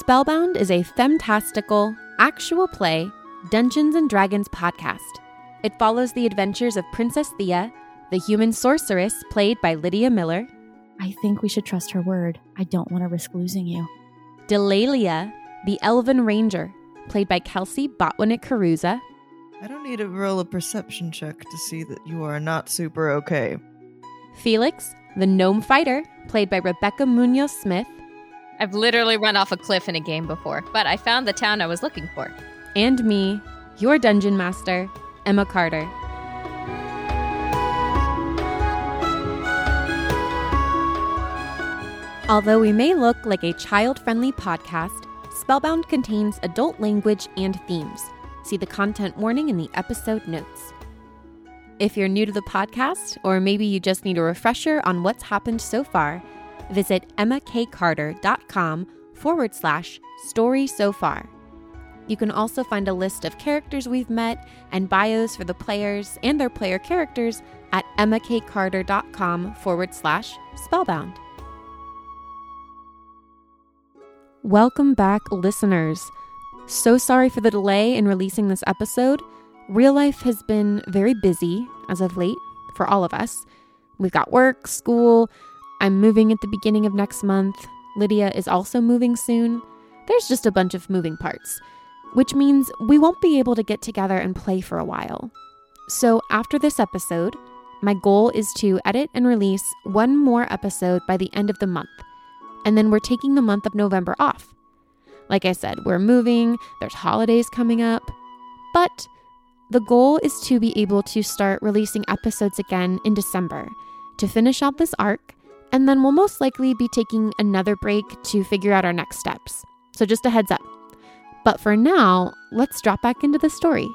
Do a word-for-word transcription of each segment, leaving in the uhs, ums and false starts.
Spellbound is a femtastical, actual play, Dungeons and Dragons podcast. It follows the adventures of Princess Thea, the human sorceress played by Lydia Miller. I think we should trust her word. I don't want to risk losing you. Delalia, the elven ranger, played by Kelsey Botwinick-Caruza. I don't need to roll a perception check to see that you are not super okay. Felix, the gnome fighter, played by Rebecca Munoz-Smith. I've literally run off a cliff in a game before, but I found the town I was looking for. And me, your dungeon master, Emma Carter. Although we may look like a child-friendly podcast, Spellbound contains adult language and themes. See the content warning in the episode notes. If you're new to the podcast, or maybe you just need a refresher on what's happened so far, visit emmakcarter.com forward slash story so far. You can also find a list of characters we've met and bios for the players and their player characters at emmakcarter.com forward slash spellbound. Welcome back, listeners. So sorry for the delay in releasing this episode. Real life has been very busy as of late for all of us. We've got work, school. I'm moving at the beginning of next month. Lydia is also moving soon. There's just a bunch of moving parts, which means we won't be able to get together and play for a while. So after this episode, my goal is to edit and release one more episode by the end of the month. And then we're taking the month of November off. Like I said, we're moving, there's holidays coming up, but the goal is to be able to start releasing episodes again in December to finish out this arc, and then we'll most likely be taking another break to figure out our next steps. So just a heads up. But for now, let's drop back into the story.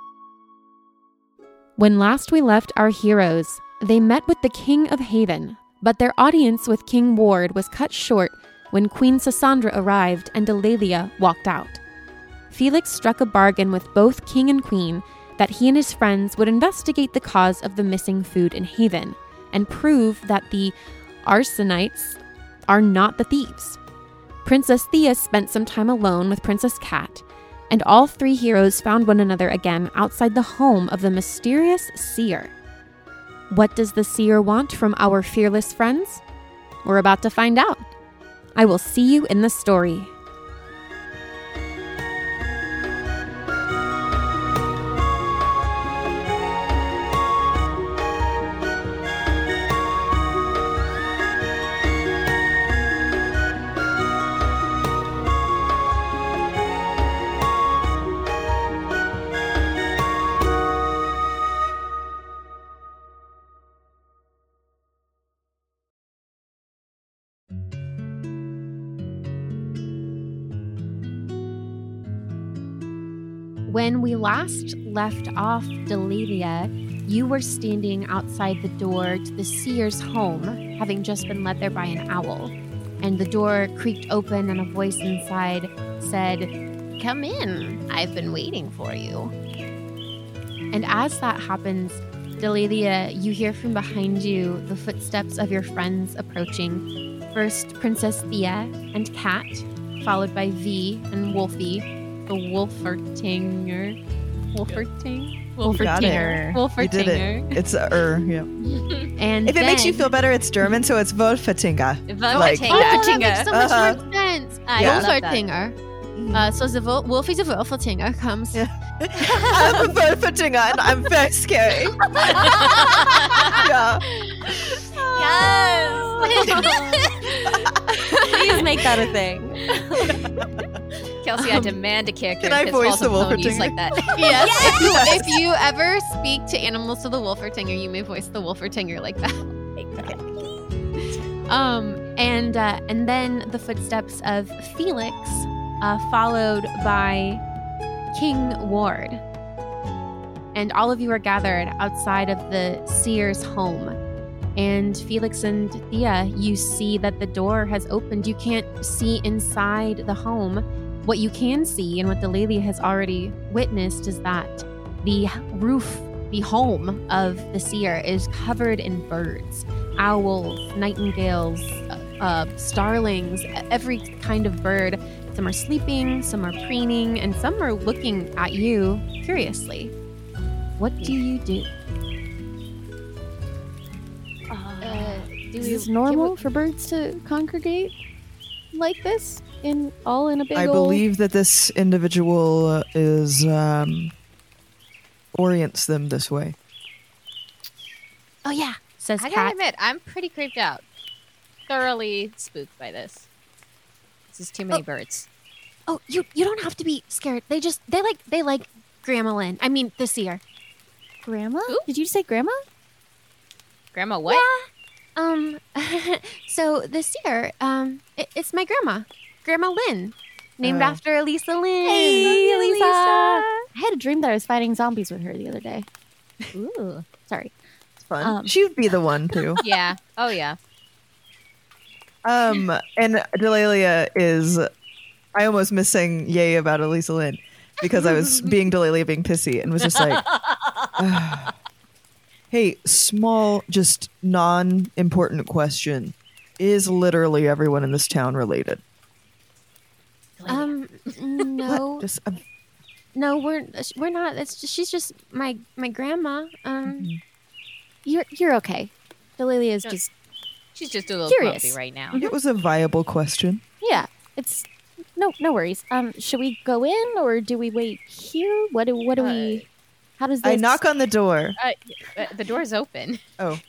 When last we left our heroes, they met with the King of Haven, but their audience with King Ward was cut short when Queen Sassandra arrived and Delalia walked out. Felix struck a bargain with both King and Queen that he and his friends would investigate the cause of the missing food in Haven and prove that the arsonites are not the thieves. Princess Thea spent some time alone with Princess Cat, and all three heroes found one another again outside the home of the mysterious seer. What does the seer want from our fearless friends? We're about to find out. I will see you in the story. When we last left off Delalia, you were standing outside the door to the seer's home, having just been led there by an owl. And the door creaked open and a voice inside said, "Come in, I've been waiting for you." And as that happens, Delalia, you hear from behind you the footsteps of your friends approaching. First, Princess Thea and Cat, followed by V and Wolfie, the Wolfertinger. Wolferting? Wolfertinger. Wolfertinger. It. It's a er, yeah. And if it then, makes you feel better, it's German, so it's Wolfertinger. Wolfertinger. Like- Oh, that makes so much Uh-huh. more sense. Uh, Yeah. Wolfertinger. Uh, so the Wol- Wolfie the Wolfertinger comes. Yeah. I'm a Wolfertinger, and I'm very scary. Yeah. Please make that a thing. Kelsey, I demand a character Can I in voice Halls the of Ponies Wolfertinger? like that. Yes. If, you, if you ever speak to animals to the Wolfertinger, you may voice the Wolfertinger like that. Um, and uh, and then the footsteps of Felix, uh, followed by King Ward. And all of you are gathered outside of the seer's home. And Felix and Thea, you see that the door has opened. You can't see inside the home. What you can see, and what Delalia has already witnessed, is that the roof, the home of the seer, is covered in birds. Owls, nightingales, uh, uh, starlings, every kind of bird Some are sleeping, some are preening, and some are looking at you curiously. What do you do? Uh, do Is we, this normal for birds to congregate like this in all in a big I ol' believe that this individual is um, orients them this way. Oh yeah, says I gotta Kat. admit, I'm pretty creeped out. Thoroughly spooked by this. This is too many Oh. birds. Oh, you you don't have to be scared. They just they like they like Grandma Lynn. I mean the seer. grandma? Who? Did you say grandma? Grandma, what? Um, so the seer, um, it, it's my grandma, Grandma Lynn, named Oh. after Elisa Lynn. Hey, Elisa. Elisa. I had a dream that I was fighting zombies with her the other day. Ooh. Sorry. It's fun. Um, She'd be the one too. Yeah. Oh, yeah. Um, and Delalia is. I almost miss saying yay about Elisa Lynn because I was being Delalia being pissy and was just like, "Ugh." Hey, small, just non-important question: is literally everyone in this town related? Um, no, What? Just um, no, we're we're not. It's just, she's just my my grandma. Um, mhm. You're you're okay. Delilia is No. just She's just a little Curious. grumpy right now. It was a viable question. yeah. It's no no worries. Um, should we go in or do we wait here? What do what do we? How does this? I knock on the door. Uh, uh, the door's open. Oh,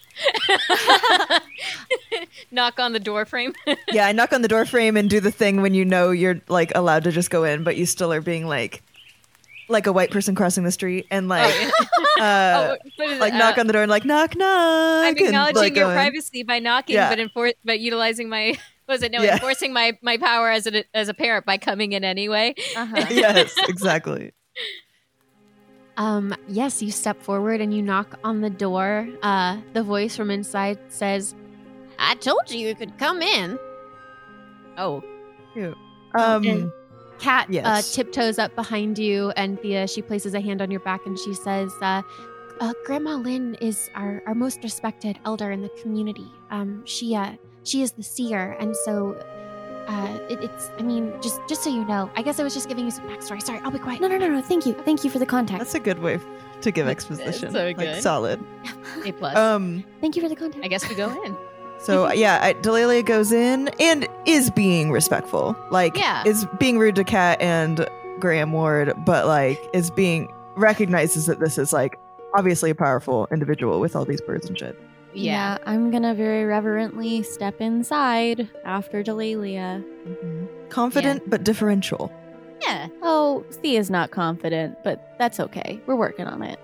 Knock on the door frame. yeah, I knock on the door frame and do the thing when you know you're like allowed to just go in, but you still are being like, like a white person crossing the street, and like, uh, Oh, what is it? like knock Uh, on the door and like knock knock. I'm and, acknowledging like, your go in. privacy by knocking, Yeah. but enfor- but utilizing my was it no Yeah. enforcing my my power as a as a parent by coming in anyway. Uh-huh. Yes, exactly. Um, yes, you step forward and you knock on the door. Uh, the voice from inside says, "I told you you could come in." Oh, Um, And- Kat uh, Yes. tiptoes up behind you, and Thea, she places a hand on your back and she says, uh, uh, "Grandma Lynn is our, our most respected elder in the community. Um, she uh, she is the seer, and so uh, it, it's. I mean, just just so you know, I guess I was just giving you some backstory. Sorry, I'll be quiet. No no no no. Thank you. Thank you for the context. that's a good way to give exposition. so Like good. solid. A plus. Um. Thank you for the context. I guess we go in. So yeah, I, Delalia goes in and is being respectful. Like, Yeah. is being rude to Kat and Graham Ward, but like is being recognizes that this is like obviously a powerful individual with all these birds and shit. Yeah. I'm gonna very reverently step inside after Delilia. Confident but differential. Yeah. Oh, Thea's not confident, but that's okay. We're working on it.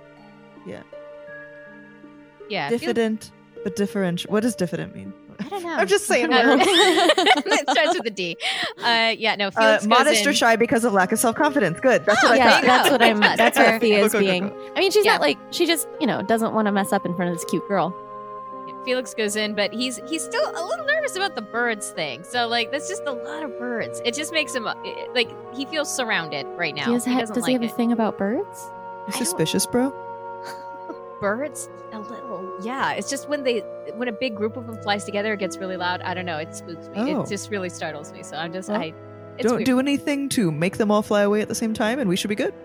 Yeah. feel- Diffident but differential. What does diffident mean? I don't know. I'm just saying Uh, words. it starts with a D. Uh, yeah. No. Uh, Felix goes modest in. or shy because of lack of self confidence. Good. That's what I yeah, thought. that's what I'm. That's where Cool, Thea's cool, cool, being. cool. I mean, she's Yeah. not like she just you know doesn't want to mess up in front of this cute girl. Felix goes in, but he's he's still a little nervous about the birds thing. So like, that's just a lot of birds. It just makes him uh, like he feels surrounded right now. He has he ha- doesn't does like he have it. a thing about birds? You suspicious, bro? Birds a little. Yeah, it's just when they when a big group of them flies together, it gets really loud. I don't know. It spooks me. Oh. It just really startles me. So I'm just Well, I. It's Don't weird. do anything to make them all fly away at the same time, and we should be good.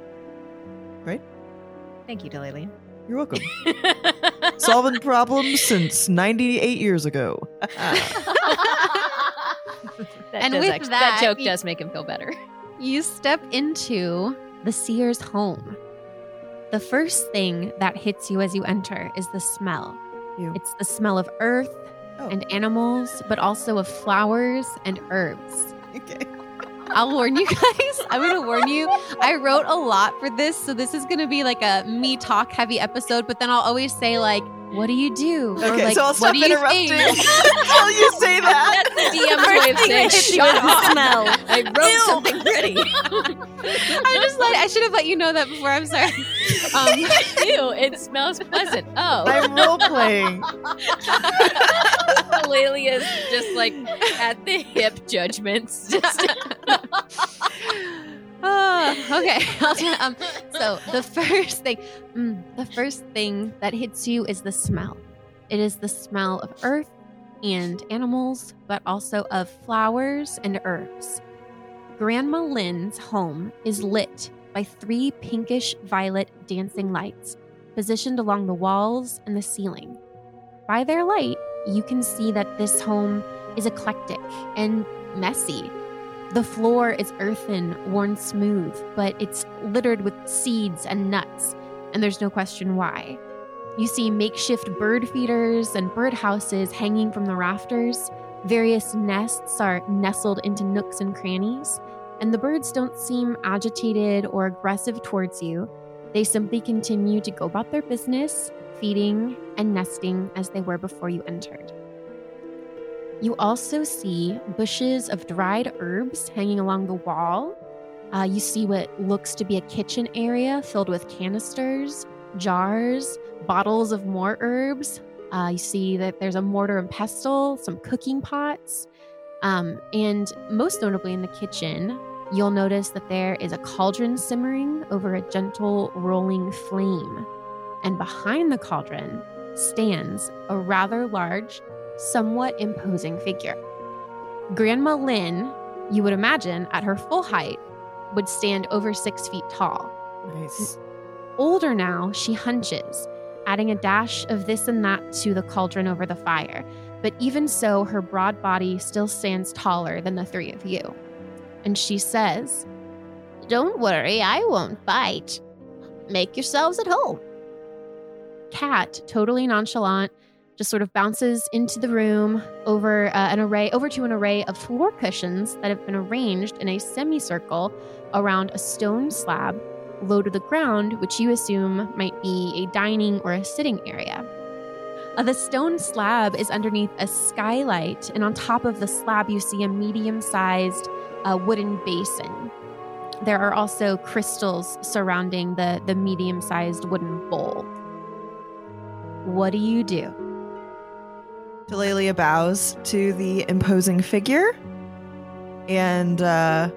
Thank you, Delilia. You're welcome. Solving problems since ninety-eight years ago. That And does with actu- that, that joke you- does make him feel better. You step into the seer's home. The first thing that hits you as you enter is the smell. Ew. It's the smell of earth Oh. and animals, but also of flowers and herbs. Okay. I'll warn you guys. I'm going to warn you. I wrote a lot for this, so this is going to be like a me talk heavy episode, but then I'll always say like, what do you do? Or, Okay, like, so I'll what stop do you interrupting think? until you say that. That's the D M's way of saying shut up. smell. I wrote something pretty. I just let I should have let you know that before. I'm sorry. Um, Ew, it smells pleasant. Oh, I'm role playing. Lelia's just like at the hip judgments. Just Ah, okay. I'll try- um, so the first thing, mm, the first thing that hits you is the smell. It is the smell of earth and animals, but also of flowers and herbs. Grandma Lynn's home is lit by three pinkish violet dancing lights positioned along the walls and the ceiling. By their light, you can see that this home is eclectic and messy. The floor is earthen, worn smooth, but it's littered with seeds and nuts, and there's no question why. You see makeshift bird feeders and bird houses hanging from the rafters. Various nests are nestled into nooks and crannies, and the birds don't seem agitated or aggressive towards you. They simply continue to go about their business, feeding and nesting as they were before you entered. You also see bushes of dried herbs hanging along the wall. Uh, you see what looks to be a kitchen area filled with canisters, jars, bottles of more herbs. Uh, you see that there's a mortar and pestle, some cooking pots. Um, and most notably in the kitchen, you'll notice that there is a cauldron simmering over a gentle rolling flame. And behind the cauldron stands a rather large, somewhat imposing figure. Grandma Lynn, you would imagine at her full height, would stand over six feet tall. Nice. Older now, she hunches, adding a dash of this and that to the cauldron over the fire. But even so, her broad body still stands taller than the three of you. And she says, "Don't worry, I won't bite. Make yourselves at home." Cat, totally nonchalant, just sort of bounces into the room over uh, an array, over to an array of floor cushions that have been arranged in a semicircle around a stone slab low to the ground, which you assume might be a dining or a sitting area. Uh, the stone slab is underneath a skylight, and on top of the slab, you see a medium-sized uh, wooden basin. There are also crystals surrounding the, the medium-sized wooden bowl. What do you do? Delalia bows to the imposing figure and uh,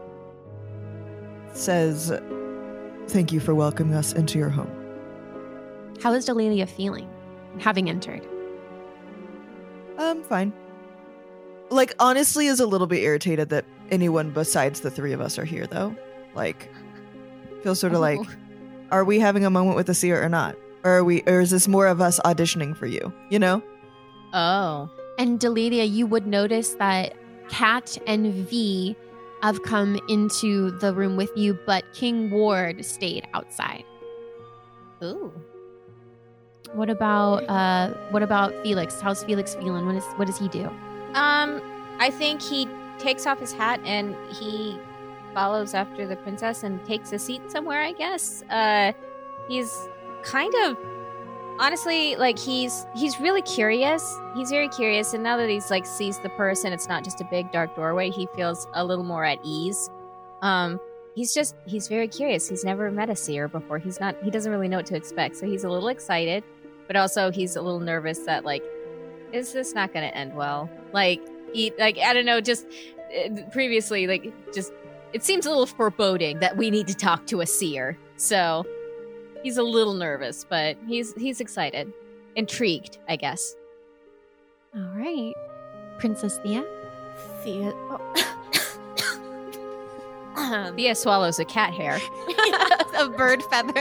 says, "Thank you for welcoming us into your home." How is Delalia feeling, having entered? Um, fine. Like, honestly, is a little bit irritated that anyone besides the three of us are here, though. Like, feels sort of Oh. like, are we having a moment with the seer or not? Or are we? Or is this more of us auditioning for you? You know? Oh. And Delalia, you would notice that Kat and V have come into the room with you, but King Ward stayed outside. Ooh. What about uh what about Felix? How's Felix feeling? What is what does he do? Um, I think he takes off his hat and he follows after the princess and takes a seat somewhere, I guess. Uh, he's kind of, honestly, like he's he's really curious. He's very curious, and now that he's like sees the person, it's not just a big dark doorway. He feels a little more at ease. Um, he's just he's very curious. He's never met a seer before. He's not. He doesn't really know what to expect, so he's a little excited, but also he's a little nervous that like, is this not going to end well? Like, he, like I don't know. Just uh, previously, like just it seems a little foreboding that we need to talk to a seer. So. He's a little nervous, but he's he's excited. Intrigued, I guess. All right. Princess Thea? Thea. Oh. Thea swallows a cat hair. A bird feather.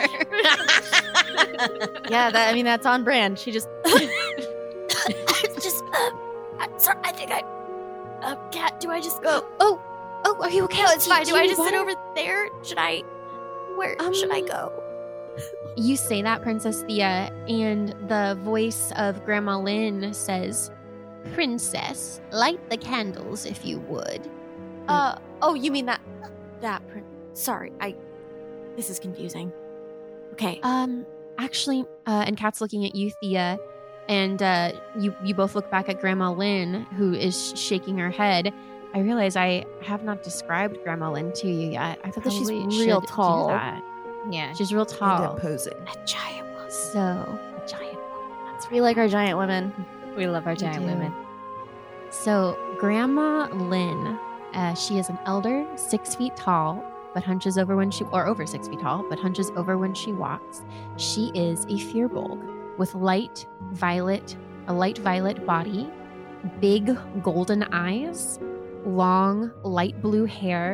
Yeah, that, I mean, that's on brand. She just. It's just. Uh, I'm sorry, I think I. Uh, Cat, do I just go? Oh, oh, are you okay? No, it's Do- fine. do Do I you just sit want- over there? Should I. Where Um, should I go? You say that, Princess Thea, and the voice of Grandma Lynn says, "Princess, light the candles if you would." Uh, oh, you mean that. That. Prin- Sorry, I. This is confusing. Okay. Um, actually, uh, and Kat's looking at you, Thea, and uh, you you both look back at Grandma Lynn, who is shaking her head. I realize I have not described Grandma Lynn to you yet. I Except that she's probably real should do tall. that. Yeah. She's real And tall. imposing. A giant woman. So, a giant woman. That's We like our giant women. We love our We giant do. women. So, Grandma Lynn, uh, she is an elder, six feet tall, but hunches over when she, or over six feet tall, but hunches over when she walks. She is a Firbolg with light violet, a light violet body, big golden eyes, long light blue hair,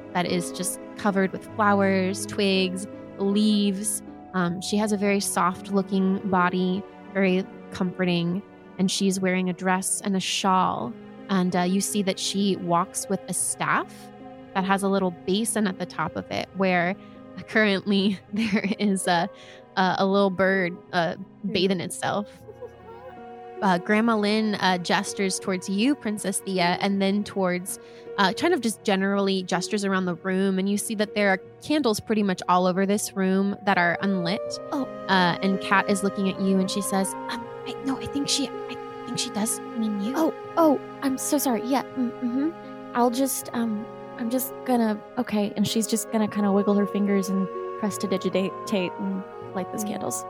that is just covered with flowers, twigs, leaves. Um, she has a very soft-looking body, very comforting, and she's wearing a dress and a shawl. And uh, you see that she walks with a staff that has a little basin at the top of it, where currently there is a a, a little bird uh, bathing itself. Uh, Grandma Lynn uh, gestures towards you, Princess Thea, and then towards, uh, kind of just generally gestures around the room. And you see that there are candles pretty much all over this room that are unlit. Oh. Uh, and Kat is looking at you, and she says, um, I, "No, I think she, I think she does mean you." Oh, oh, I'm so sorry. Yeah, mm-hmm. I'll just, um, I'm just gonna, okay. And she's just gonna kind of wiggle her fingers and press to digitate and light those candles.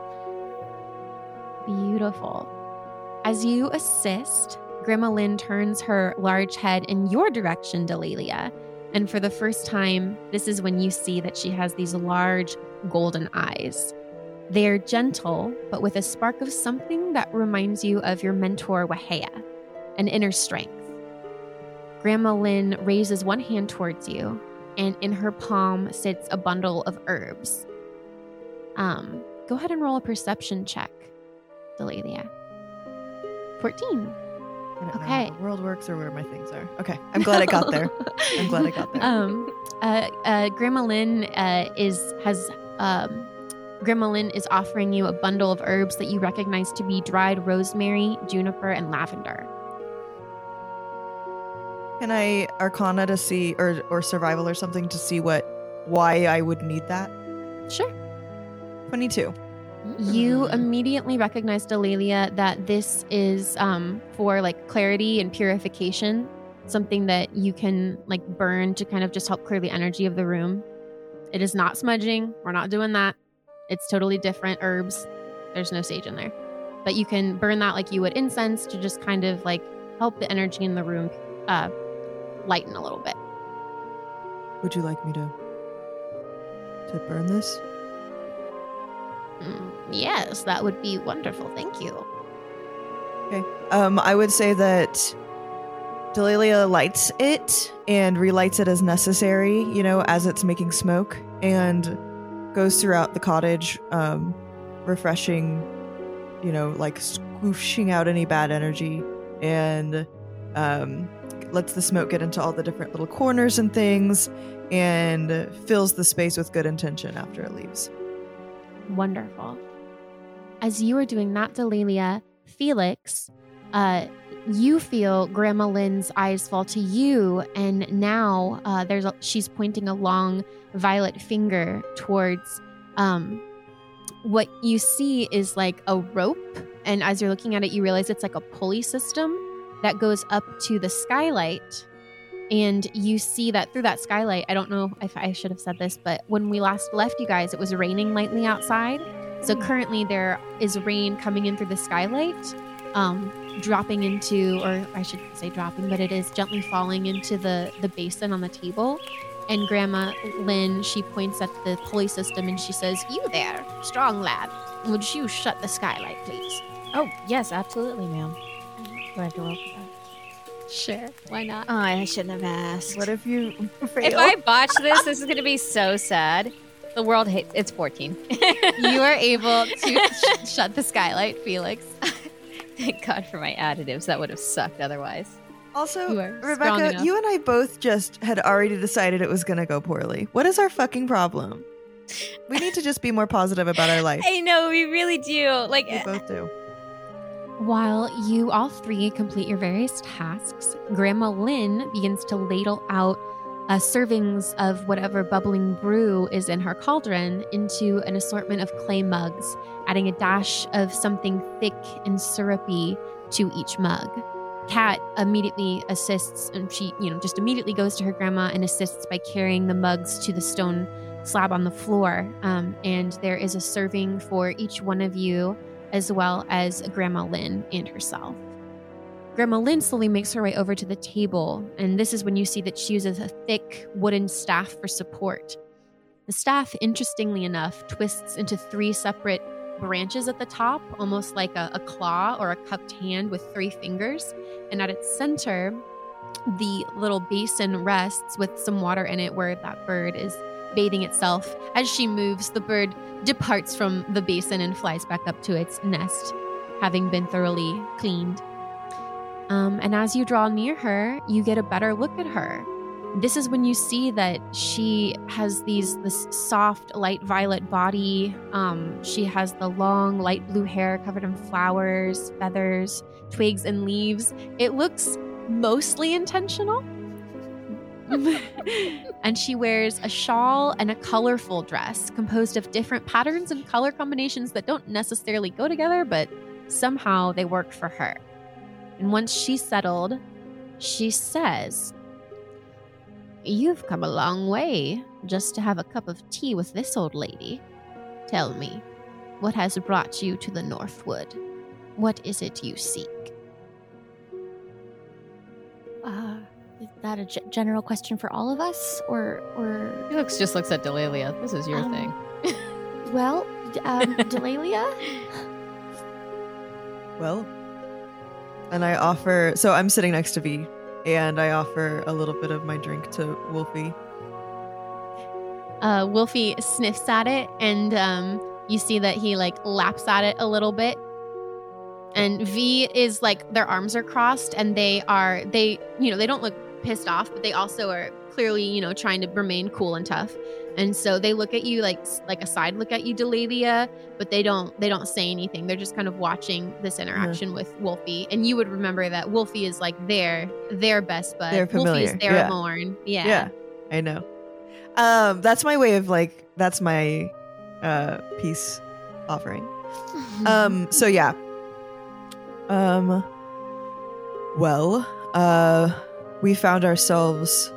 Beautiful. As you assist, Grandma Lynn turns her large head in your direction, Delalia. And for the first time, this is when you see that she has these large golden eyes. They are gentle, but with a spark of something that reminds you of your mentor, Wahea, an inner strength. Grandma Lynn raises one hand towards you, and in her palm sits a bundle of herbs. Um, go ahead and roll a perception check, Delalia. fourteen. I don't know Okay. how the world works or where my things are. Okay, I'm glad I got there. I'm glad I got there. Um, uh, uh, Grandma Lynn uh, is has um, Grandma Lynn is offering you a bundle of herbs that you recognize to be dried rosemary, juniper, and lavender. Can I Arcana to see, or or Survival or something to see what, why I would need that? Sure. twenty-two. You immediately recognize, Delalia, that this is um, for like clarity and purification, something that you can like burn to kind of just help clear the energy of the room. It is not smudging. We're not doing that. It's totally different herbs. There's no sage in there. But you can burn that like you would incense to just kind of like help the energy in the room uh, lighten a little bit. Would you like me to to burn this? Mm, yes, that would be wonderful. Thank you. Okay. Um, I would say that Delalia lights it and relights it as necessary, you know, as it's making smoke, and goes throughout the cottage, um, refreshing, you know, like squooshing out any bad energy, and um, lets the smoke get into all the different little corners and things, and fills the space with good intention after it leaves. Wonderful. As you are doing that, Delalia, Felix, uh, you feel Grandma Lynn's eyes fall to you, and now uh, there's a, she's pointing a long violet finger towards um, what you see is like a rope, and as you're looking at it, you realize it's like a pulley system that goes up to the skylight. And you see that through that skylight, I don't know if I should have said this, but when we last left you guys, it was raining lightly outside. So currently there is rain coming in through the skylight, um, dropping into, or I should say dropping, but it is gently falling into the, the basin on the table. And Grandma Lynn, she points at the pulley system and she says, "You there, strong lad, would you shut the skylight, please?" Oh, yes, absolutely, ma'am. Do I have to roll for that? Sure, why not? Oh, I shouldn't have asked. What if you fail? If I botch this, this is going to be so sad. The world hates. It's fourteen. You are able to sh- shut the skylight, Felix. Thank God for my additives. That would have sucked otherwise. Also, You are strong Rebecca, enough. you and I both just had already decided it was going to go poorly. What is our fucking problem? We need to just be more positive about our life. I know, we really do. Like, We both do. While you all three complete your various tasks, Grandma Lynn begins to ladle out uh, servings of whatever bubbling brew is in her cauldron into an assortment of clay mugs, adding a dash of something thick and syrupy to each mug. Kat immediately assists, and she, you know, just immediately goes to her grandma and assists by carrying the mugs to the stone slab on the floor. Um, and there is a serving for each one of you, as well as Grandma Lynn and herself. Grandma Lynn slowly makes her way over to the table, and this is when you see that she uses a thick wooden staff for support. The staff, interestingly enough, twists into three separate branches at the top, almost like a, a claw or a cupped hand with three fingers. And at its center the little basin rests with some water in it where that bird is bathing itself. As she moves, the bird departs from the basin and flies back up to its nest, having been thoroughly cleaned. Um, and as you draw near her, you get a better look at her. This is when you see that she has these this soft, light violet body. Um, she has the long, light blue hair covered in flowers, feathers, twigs, and leaves. It looks mostly intentional. And she wears a shawl and a colorful dress composed of different patterns and color combinations that don't necessarily go together, but somehow they work for her. And once she's settled, she says, "You've come a long way just to have a cup of tea with this old lady. Tell me, what has brought you to the Northwood? What is it you seek?" Uh, is that a g- general question for all of us, or or? He looks just looks at Delalia. This is your Um, thing. Well, d- um, Delalia. Well, and I offer. So I'm sitting next to V, and I offer a little bit of my drink to Wolfie. Uh, Wolfie sniffs at it, and um, you see that he like laps at it a little bit. And V is like, their arms are crossed, and they are they you know they don't look pissed off, but they also are clearly you know trying to remain cool and tough. And so they look at you like like a side look at you, Delalia, but they don't they don't say anything. They're just kind of watching this interaction with Wolfie. And you would remember that Wolfie is like their their best bud. They're familiar. Wolfie's their Yeah. Morn. Yeah. Yeah, I know. Um, that's my way of like. That's my uh peace offering. Um. So yeah. Um. Well, uh, we found ourselves.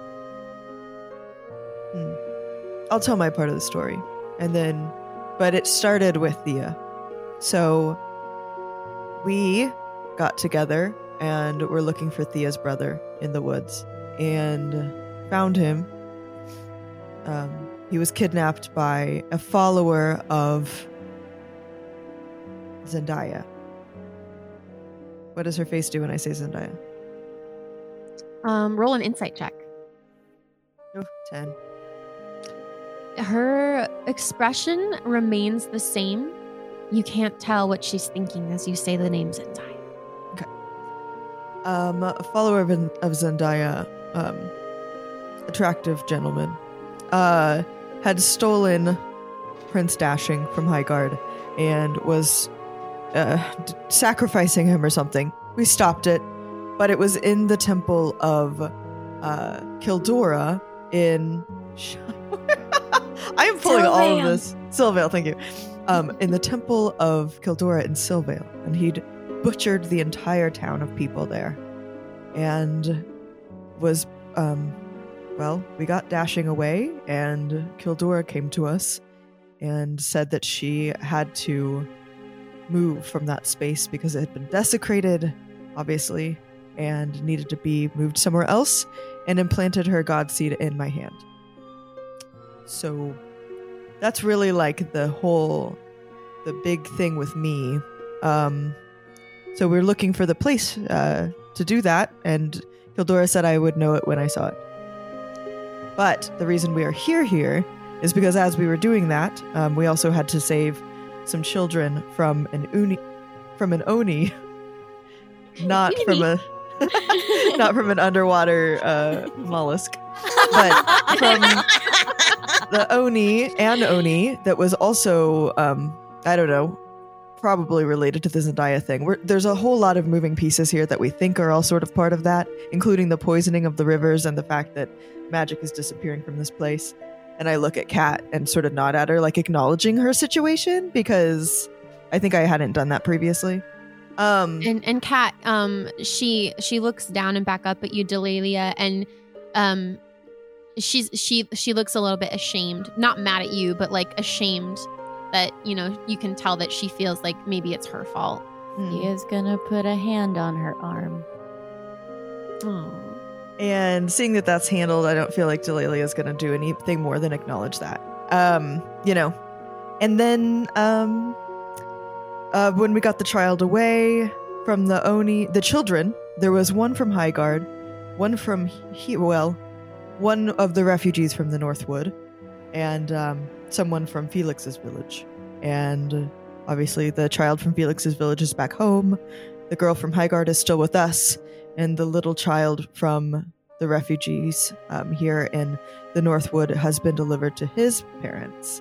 Hmm. I'll tell my part of the story, and then, but it started with Thea. So we got together and were looking for Thea's brother in the woods, and found him. Um, he was kidnapped by a follower of Zendaya. What does her face do when I say Zendaya? Um, roll an insight check. Oh, ten. Her expression remains the same. You can't tell what she's thinking as you say the name Zendaya. Um, a follower of, of Zendaya, um, attractive gentleman, uh, had stolen Prince Dashing from Highguard and was uh, d- sacrificing him or something. We stopped it, but it was in the temple of uh, Kildora in... I am pulling all of this. Sylvale, thank you. Um, in the temple of Kildora in Sylvale, and he'd butchered the entire town of people there, and was, um, well, we got Dashing away, and Kildora came to us and said that she had to move from that space because it had been desecrated, obviously, and needed to be moved somewhere else, and implanted her god seed in my hand. So that's really like the whole, the big thing with me. Um, so we're looking for the place uh, to do that, and Kildora said I would know it when I saw it. But the reason we are here here is because as we were doing that, um, we also had to save some children from an uni, from an oni, not from a, not from an underwater uh, mollusk, but from the oni and oni that was also, um, I don't know, probably related to the Zendaya thing. We're, there's a whole lot of moving pieces here that we think are all sort of part of that, including the poisoning of the rivers and the fact that magic is disappearing from this place. And I look at Kat and sort of nod at her, like acknowledging her situation, because I think I hadn't done that previously. Um, And and Kat, um, she she looks down and back up at you, Delalia, and um, she's she she looks a little bit ashamed, not mad at you, but like ashamed that you know you can tell that she feels like maybe it's her fault. He is gonna put a hand on her arm. Oh. And seeing that that's handled, I don't feel like Delalia is going to do anything more than acknowledge that. Um, you know. And then um, uh, when we got the child away from the Oni, the children, there was one from Highguard one from he- well, one of the refugees from the Northwood, and um, someone from Felix's village. And uh, obviously the child from Felix's village is back home. The girl from Highgard is still with us, and the little child from the refugees um, here in the Northwood has been delivered to his parents.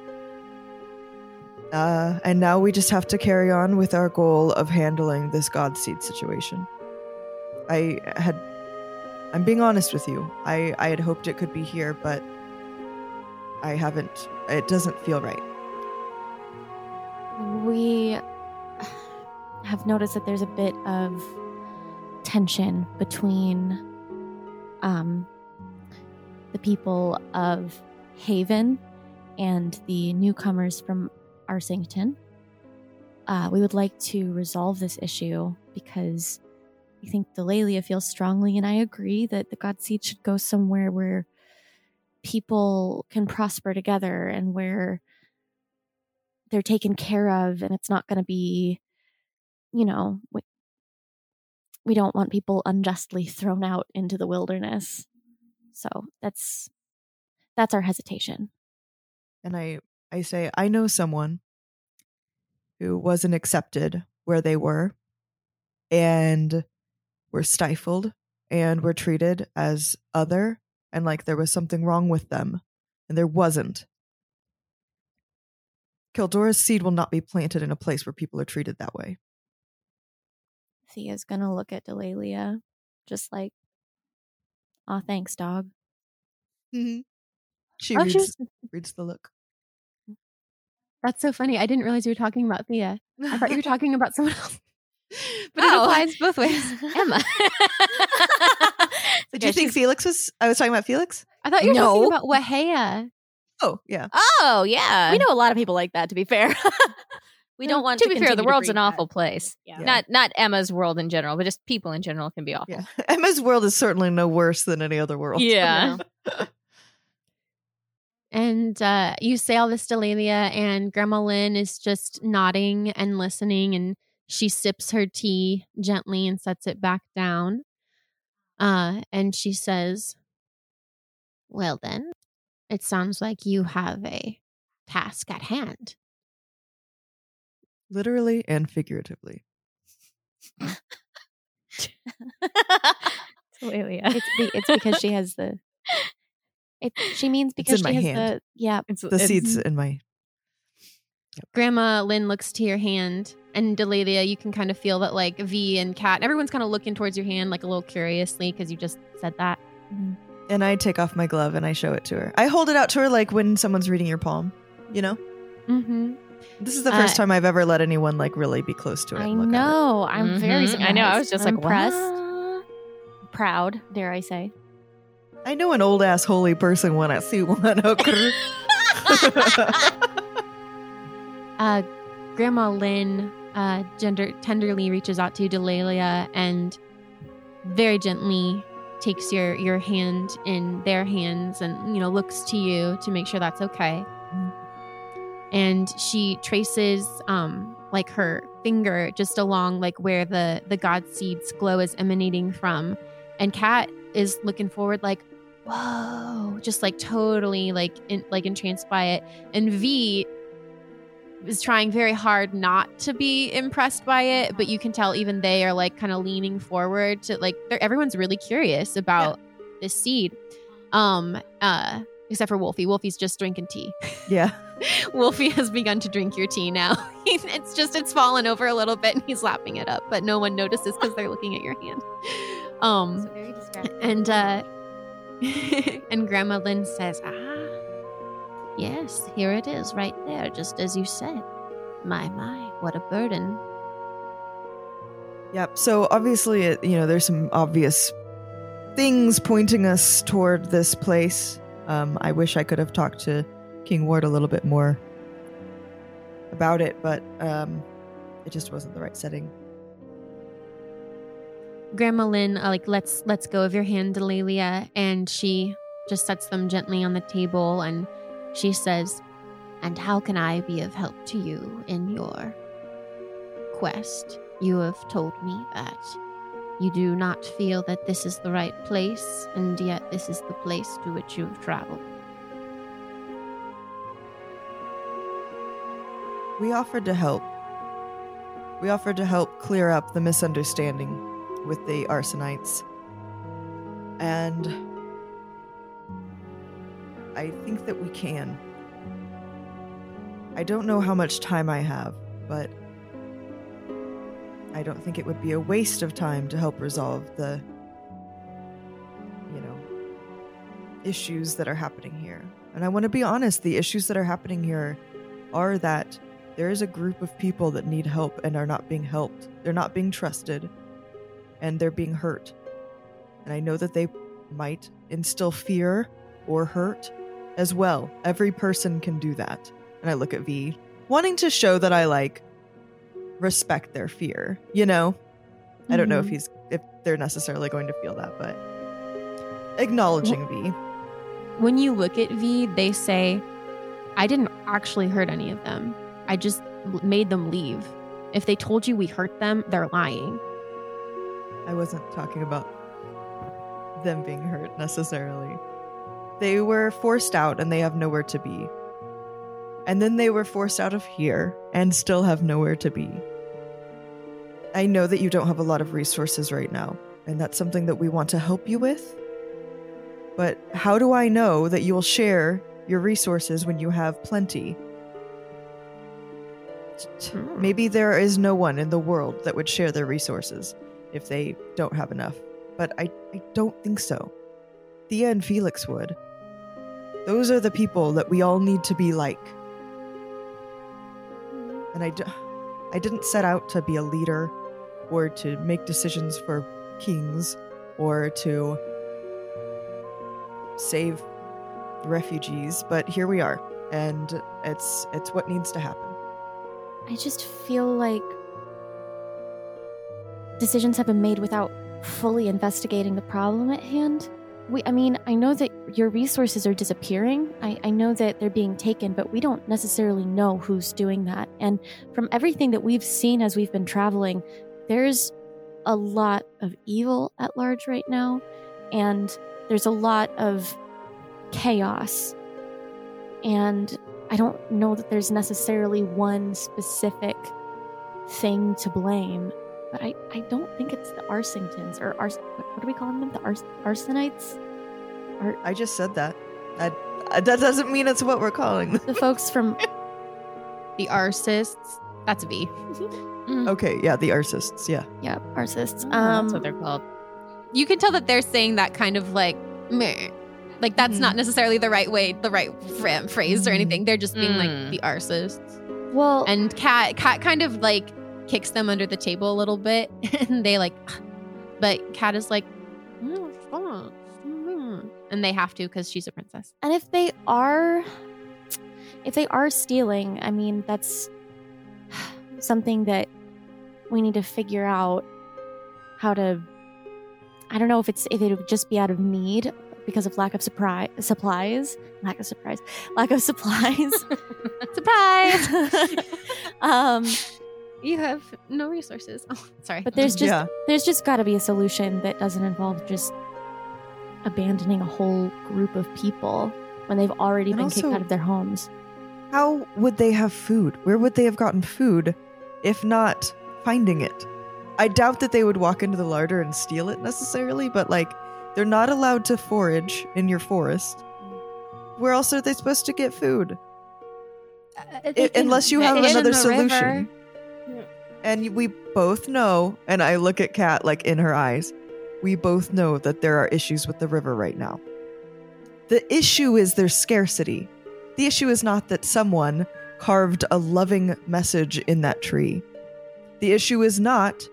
Uh, and now we just have to carry on with our goal of handling this Godseed situation. I had, I'm being honest with you. I, I had hoped it could be here, but I haven't, it doesn't feel right. We have noticed that there's a bit of tension between um, the people of Haven and the newcomers from Arsington. Uh, we would like to resolve this issue because I think Delalia feels strongly, and I agree, that the Godseed should go somewhere where people can prosper together and where they're taken care of, and it's not going to be, you know, we, we don't want people unjustly thrown out into the wilderness. So that's that's our hesitation. And I, I say, I know someone who wasn't accepted where they were and were stifled and were treated as other and like there was something wrong with them, and there wasn't. Kildora's seed will not be planted in a place where people are treated that way. Thea's gonna look at Delalia just like, aw, thanks, dog. Mm-hmm. She, Oh, reads, she was- reads the look. That's so funny. I didn't realize you were talking about Thea. I thought you were talking about someone else. But Oh. it applies both ways. Emma. Did Yeah, you think she's- Felix was, I was talking about Felix? I thought you were No. talking about Wahea. Oh, yeah. Oh, yeah. We know a lot of people like that, to be fair. We don't want to to be fair, the continue world's breed an that. awful place. Yeah. Yeah. Not not Emma's world in general, but just people in general can be awful. Yeah. Emma's world is certainly no worse than any other world. Yeah. And uh, you say all this to Lelia, and Grandma Lynn is just nodding and listening, and she sips her tea gently and sets it back down. Uh, and she says, well then, it sounds like you have a task at hand. Literally and figuratively. Delalia. It's be, it's because she has the. It, she means because in she my has hand. the. Yeah. It's, The seeds in my... Grandma Lynn looks to your hand, and Delalia, you can kind of feel that like V and Kat, everyone's kind of looking towards your hand like a little curiously because you just said that. And I take off my glove and I show it to her. I hold it out to her like when someone's reading your palm, you know? Mm-hmm. This is the first Uh, time I've ever let anyone like really be close to it. I and look know. I'm very Mhm. surprised. I know. I was just like, impressed, what? proud, dare I say. At it. I know an old ass holy person when I see one. Okay. Uh, Grandma Lynn uh, gender- tenderly reaches out to Delalia and very gently takes your, your hand in their hands and, you know, looks to you to make sure that's okay. And she traces um, like her finger just along like where the, the Godseed's glow is emanating from. And Kat is looking forward like, whoa, just like totally like in, like entranced by it. And V is trying very hard not to be impressed by it, but you can tell even they are like kind of leaning forward to like they're everyone's really curious about this seed. Um uh except for Wolfie. Wolfie's just drinking tea. Yeah. Wolfie has begun to drink your tea now. It's just it's fallen over a little bit and he's lapping it up, but no one notices because they're looking at your hand. Um very distracting. and uh and Grandma Lynn says, ah, yes, here it is right there, just as you said. My, my, what a burden. Yep. So obviously, it, you know, there's some obvious things pointing us toward this place. Um, I wish I could have talked to King Ward a little bit more about it, but um, it just wasn't the right setting. Grandma Lynn uh, like lets lets go of your hand, Delalia, and she just sets them gently on the table and she says, and how can I be of help to you in your quest? You have told me that You do not feel that this is the right place, and yet this is the place to which you have traveled. We offered to help. We offered to help clear up the misunderstanding with the Arsenites. And I think that we can. I don't know how much time I have, but I don't think it would be a waste of time to help resolve the, you know, issues that are happening here. And I want to be honest, the issues that are happening here are that there is a group of people that need help and are not being helped. They're not being trusted, and they're being hurt. And I know that they might instill fear or hurt as well. Every person can do that. And I look at V, wanting to show that I, like, respect their fear, you know? Mm-hmm. I don't know if he's if they're necessarily going to feel that, but acknowledging V. When you look at V, they say, I didn't actually hurt any of them. I just made them leave. If they told you we hurt them, they're lying. I wasn't talking about them being hurt necessarily. They were forced out and they have nowhere to be. And then they were forced out of here and still have nowhere to be. I know that you don't have a lot of resources right now, and that's something that we want to help you with. But how do I know that you'll share your resources when you have plenty? Maybe there is no one in the world that would share their resources if they don't have enough. But I, I don't think so. Thea and Felix would. Those are the people that we all need to be like. And I, d- I didn't set out to be a leader or to make decisions for kings or to save refugees, but here we are, and it's it's what needs to happen. I just feel like decisions have been made without fully investigating the problem at hand. We, I mean, I know that your resources are disappearing. I, I know that they're being taken, but we don't necessarily know who's doing that. And from everything that we've seen as we've been traveling, there's a lot of evil at large right now, and there's a lot of chaos. And I don't know that there's necessarily one specific thing to blame, but I, I don't think it's the Arsingtons, or Ars- what are we calling them? The Ars- Arsenites? Ar- I just said that. I, I, that doesn't mean it's what we're calling them. the folks from... The Arsists. That's V. Okay, yeah, the Arsists, yeah. Yeah, Arsists. Oh, Um, that's what they're called. You can tell that they're saying that kind of like, meh. Like that's Mhm. not necessarily the right way, the right fra- phrase or Mhm. anything. They're just being Mm. like the Arsists. well, And Kat, Kat kind of like kicks them under the table a little bit, and they like, but Kat is like, "Mm, stop. Mm." And they have to because she's a princess. and if they are... If they are stealing, I mean, that's something that we need to figure out how to... I don't know if it's if it would just be out of need because of lack of surprise, supplies. Lack of surprise. Lack of supplies. Surprise! um, You have no resources. Oh, sorry. but there's just Yeah. there's just got to be a solution that doesn't involve just abandoning a whole group of people when they've already And been also- kicked out of their homes. How would they have food? Where would they have gotten food if not finding it? I doubt that they would walk into the larder and steal it necessarily, but like, they're not allowed to forage in your forest. Where else are they supposed to get food? I- unless you have fish in another the solution. And we both know, and I look at Kat like in her eyes, we both know that there are issues with the river right now. The issue is there's scarcity. The issue is not that someone carved a loving message in that tree. The issue is not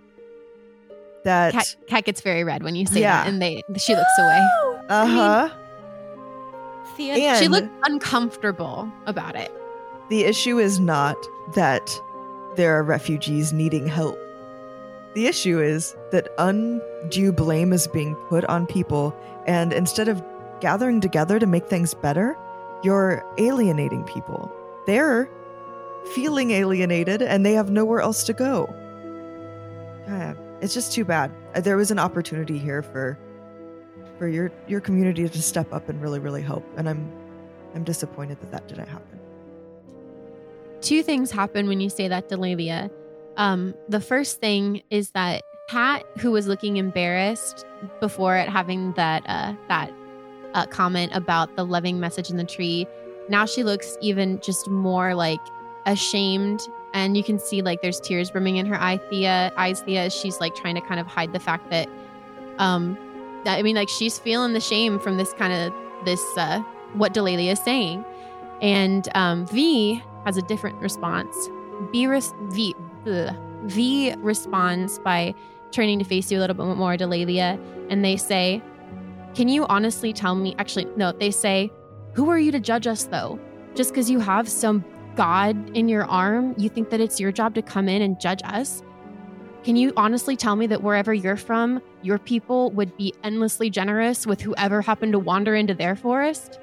that... Kat, Kat gets very red when you say Yeah. that, and they she looks away. Uh-huh. Thea, And She looked uncomfortable about it. the issue is not that there are refugees needing help. The issue is that undue blame is being put on people, and instead of gathering together to make things better, you're alienating people. They're feeling alienated, and they have nowhere else to go. God, it's just too bad. Uh, There was an opportunity here for for your your community to step up and really, really help. And I'm I'm disappointed that that didn't happen. Two things happen when you say that, Delalia. Um, the first thing is that Kat, who was looking embarrassed before it having that uh, that uh, comment about the loving message in the tree, now she looks even just more like ashamed, and you can see like there's tears brimming in her eye, Thea, eyes. Thea, she's like trying to kind of hide the fact that, um, that, I mean, like she's feeling the shame from this kind of this uh, what Delalia is saying, and um, V has a different response. V res- V ugh. V responds by turning to face you a little bit more, Delalia, and they say, "Can you honestly tell me?" Actually, no, they say, "Who are you to judge us, though? Just because you have some god in your arm, you think that it's your job to come in and judge us? Can you honestly tell me that wherever you're from, your people would be endlessly generous with whoever happened to wander into their forest?"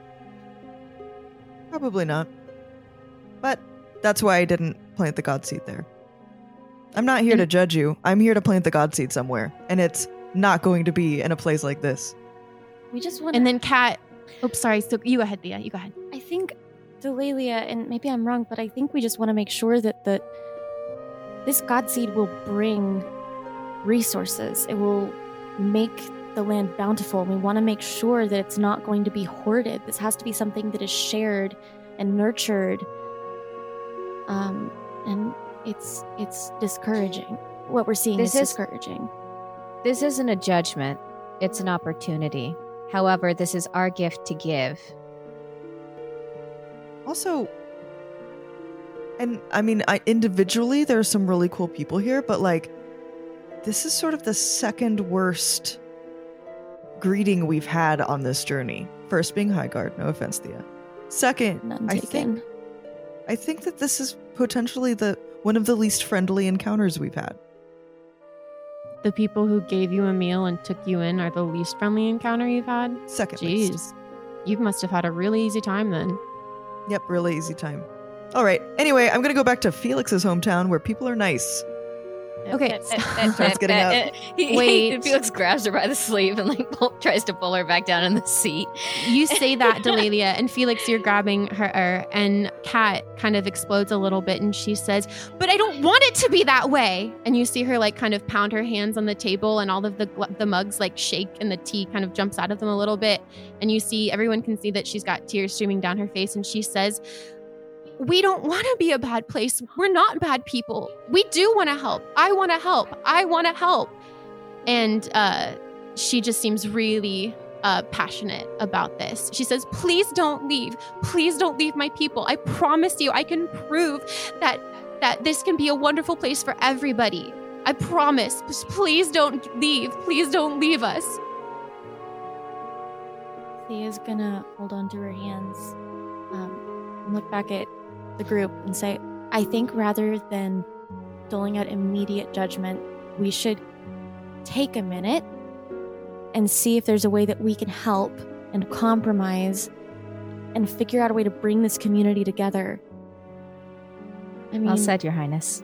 Probably not. But that's why I didn't plant the god seed there. I'm not here And- to judge you. I'm here to plant the god seed somewhere. And it's not going to be in a place like this. We just want And then Kat, oops, sorry. So you go ahead, Thea. You go ahead. I think Delalia, and maybe I'm wrong, but I think we just want to make sure that the this god seed will bring resources. It will make the land bountiful. We want to make sure that it's not going to be hoarded. This has to be something that is shared and nurtured. Um, and it's it's discouraging. What we're seeing This is is- discouraging. This isn't a judgment, it's an opportunity. However, this is our gift to give. Also, and I mean, I individually, there are some really cool people here, but like, this is sort of the second worst greeting we've had on this journey. First being Highguard, no offense, Thea. Second, None I taken. think, I think that this is potentially the one of the least friendly encounters we've had. The people who gave you a meal and took you in are the least friendly encounter you've had? Second least. Jeez. You must have had a really easy time then. Yep, really easy time. All right. Anyway, I'm gonna go back to Felix's hometown where people are nice. Okay. Starts getting up. He- Wait. Felix grabs her by the sleeve and like pull, tries to pull her back down in the seat. You say that, Delalia, and Felix, you're grabbing her, and Kat kind of explodes a little bit, and she says, "But I don't want it to be that way." And you see her like kind of pound her hands on the table, and all of the gl- the mugs like shake, and the tea kind of jumps out of them a little bit. And you see, everyone can see that she's got tears streaming down her face, and she says, "We don't want to be a bad place. We're not bad people. We do want to help. I want to help. I want to help." And uh, she just seems really uh, passionate about this. She says, "Please don't leave. Please don't leave my people. I promise you, I can prove that that this can be a wonderful place for everybody. I promise. Just please don't leave. Please don't leave us." Thea's gonna hold on to her hands, um, and look back at the group and say, I think rather than doling out immediate judgment, we should take a minute and see if there's a way that we can help and compromise and figure out a way to bring this community together. I mean, Well said, Your Highness.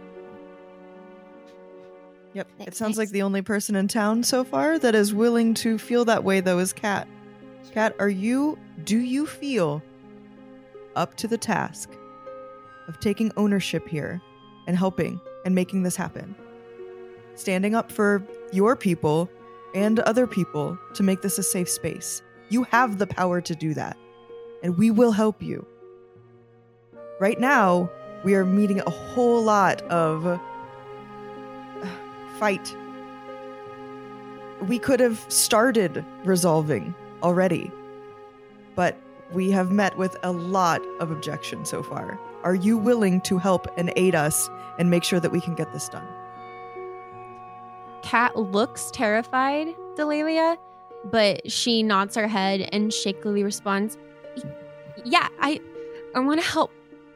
Yep. Th- It sounds like thanks. the only person in town so far that is willing to feel that way, though, is Kat. Kat, are you, do you feel up to the task of taking ownership here and helping and making this happen? Standing up for your people and other people to make this a safe space. You have the power to do that, and we will help you. Right now, we are meeting a whole lot of uh, fight. We could have started resolving already, but we have met with a lot of objection so far. Are you willing to help and aid us and make sure that we can get this done? Kat looks terrified, Delalia, but she nods her head and shakily responds, "Y- "Yeah, I, I want to help."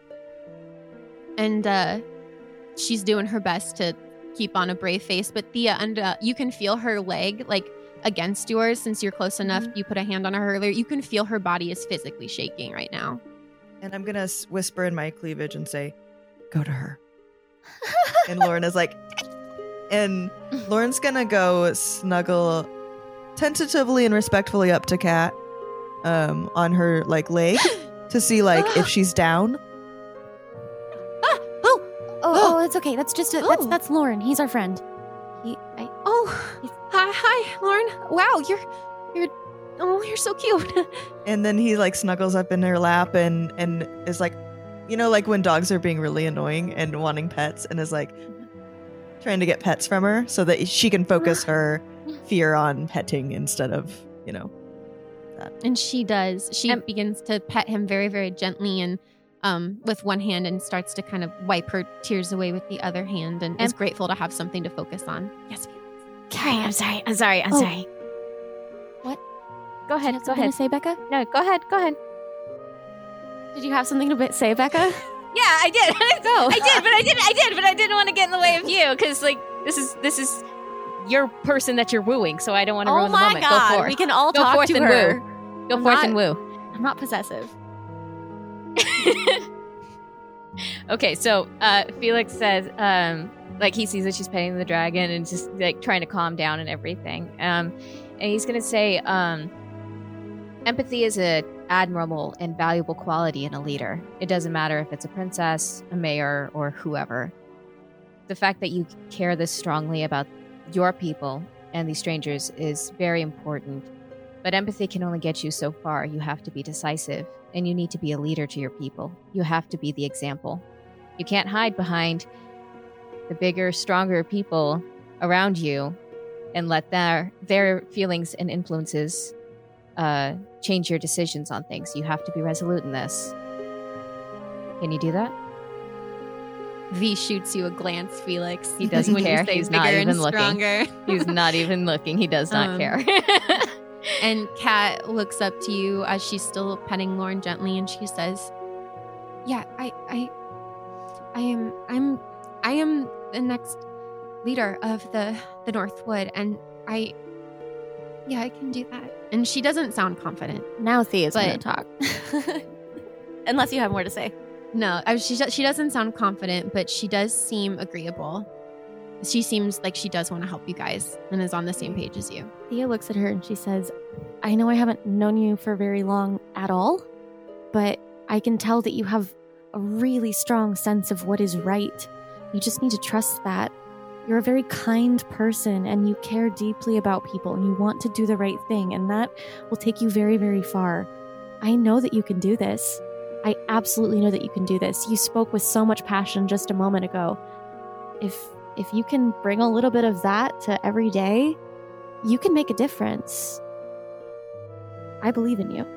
And uh, she's doing her best to keep on a brave face. But Thea, and uh, you can feel her leg like against yours since you're close enough. You put a hand on her earlier. You can feel her body is physically shaking right now. And I'm gonna s- whisper in my cleavage and say, "Go to her." And Lauren is like, And Lauren's gonna go snuggle tentatively and respectfully up to Kat, um, on her like leg to see like if she's down. Ah, oh, oh, oh, it's okay. That's just a, that's Oh. that's Lauren. He's our friend. He, I, Oh, hi, hi, Lauren. Wow, you're, you're, oh, you're so cute. And then he like snuggles up in her lap and and is like, you know, like when dogs are being really annoying and wanting pets, and is like trying to get pets from her so that she can focus her fear on petting instead of, you know, that. And she does. She Um, begins to pet him very, very gently and um, with one hand, and starts to kind of wipe her tears away with the other hand, and, And- is grateful to have something to focus on. Yes, Felix. Sorry, I'm sorry. I'm sorry. I'm Oh. sorry. What? Go did you ahead. have Go something ahead. to say, Becca? No, go ahead. Go ahead. Did you have something to be- say, Becca? Yeah, I did. Go. I did, but I did. I did, but I didn't want to get in the way of you because, like, this is this is your person that you're wooing, so I don't want to Oh ruin the my moment. god, Go forth. we can all Go talk forth to and her. woo. Go I'm forth not- and woo. I'm not possessive. Okay, so uh, Felix says, um, like, he sees that she's petting the dragon and just like trying to calm down and everything. Um, and he's gonna say, um, empathy is a admirable and valuable quality in a leader. It doesn't matter if it's a princess, a mayor, or whoever. The fact that you care this strongly about your people and these strangers is very important. But empathy can only get you so far. You have to be decisive, and you need to be a leader to your people. You have to be the example. You can't hide behind the bigger, stronger people around you and let their their feelings and influences uh, change your decisions on things. You have to be resolute in this. Can you do that? V shoots you a glance, Felix. He doesn't when you care. say He's bigger not and even looking. stronger. He's not even looking. He does not Um, care. And Kat looks up to you as she's still petting Lauren gently, and she says, "Yeah, I, I, I am, I'm, I am the next leader of the the Northwood, and I, yeah, I can do that." And she doesn't sound confident. Now Thea's going to But- talk. Unless you have more to say. No, I, she she doesn't sound confident, but she does seem agreeable. She seems like she does want to help you guys and is on the same page as you. Thea looks at her and she says, I know I haven't known you for very long at all, but I can tell that you have a really strong sense of what is right. You just need to trust that. You're a very kind person and you care deeply about people and you want to do the right thing, and that will take you very, very far. I know that you can do this. I absolutely know that you can do this. You spoke with so much passion just a moment ago. If if you can bring a little bit of that to every day, you can make a difference. I believe in you.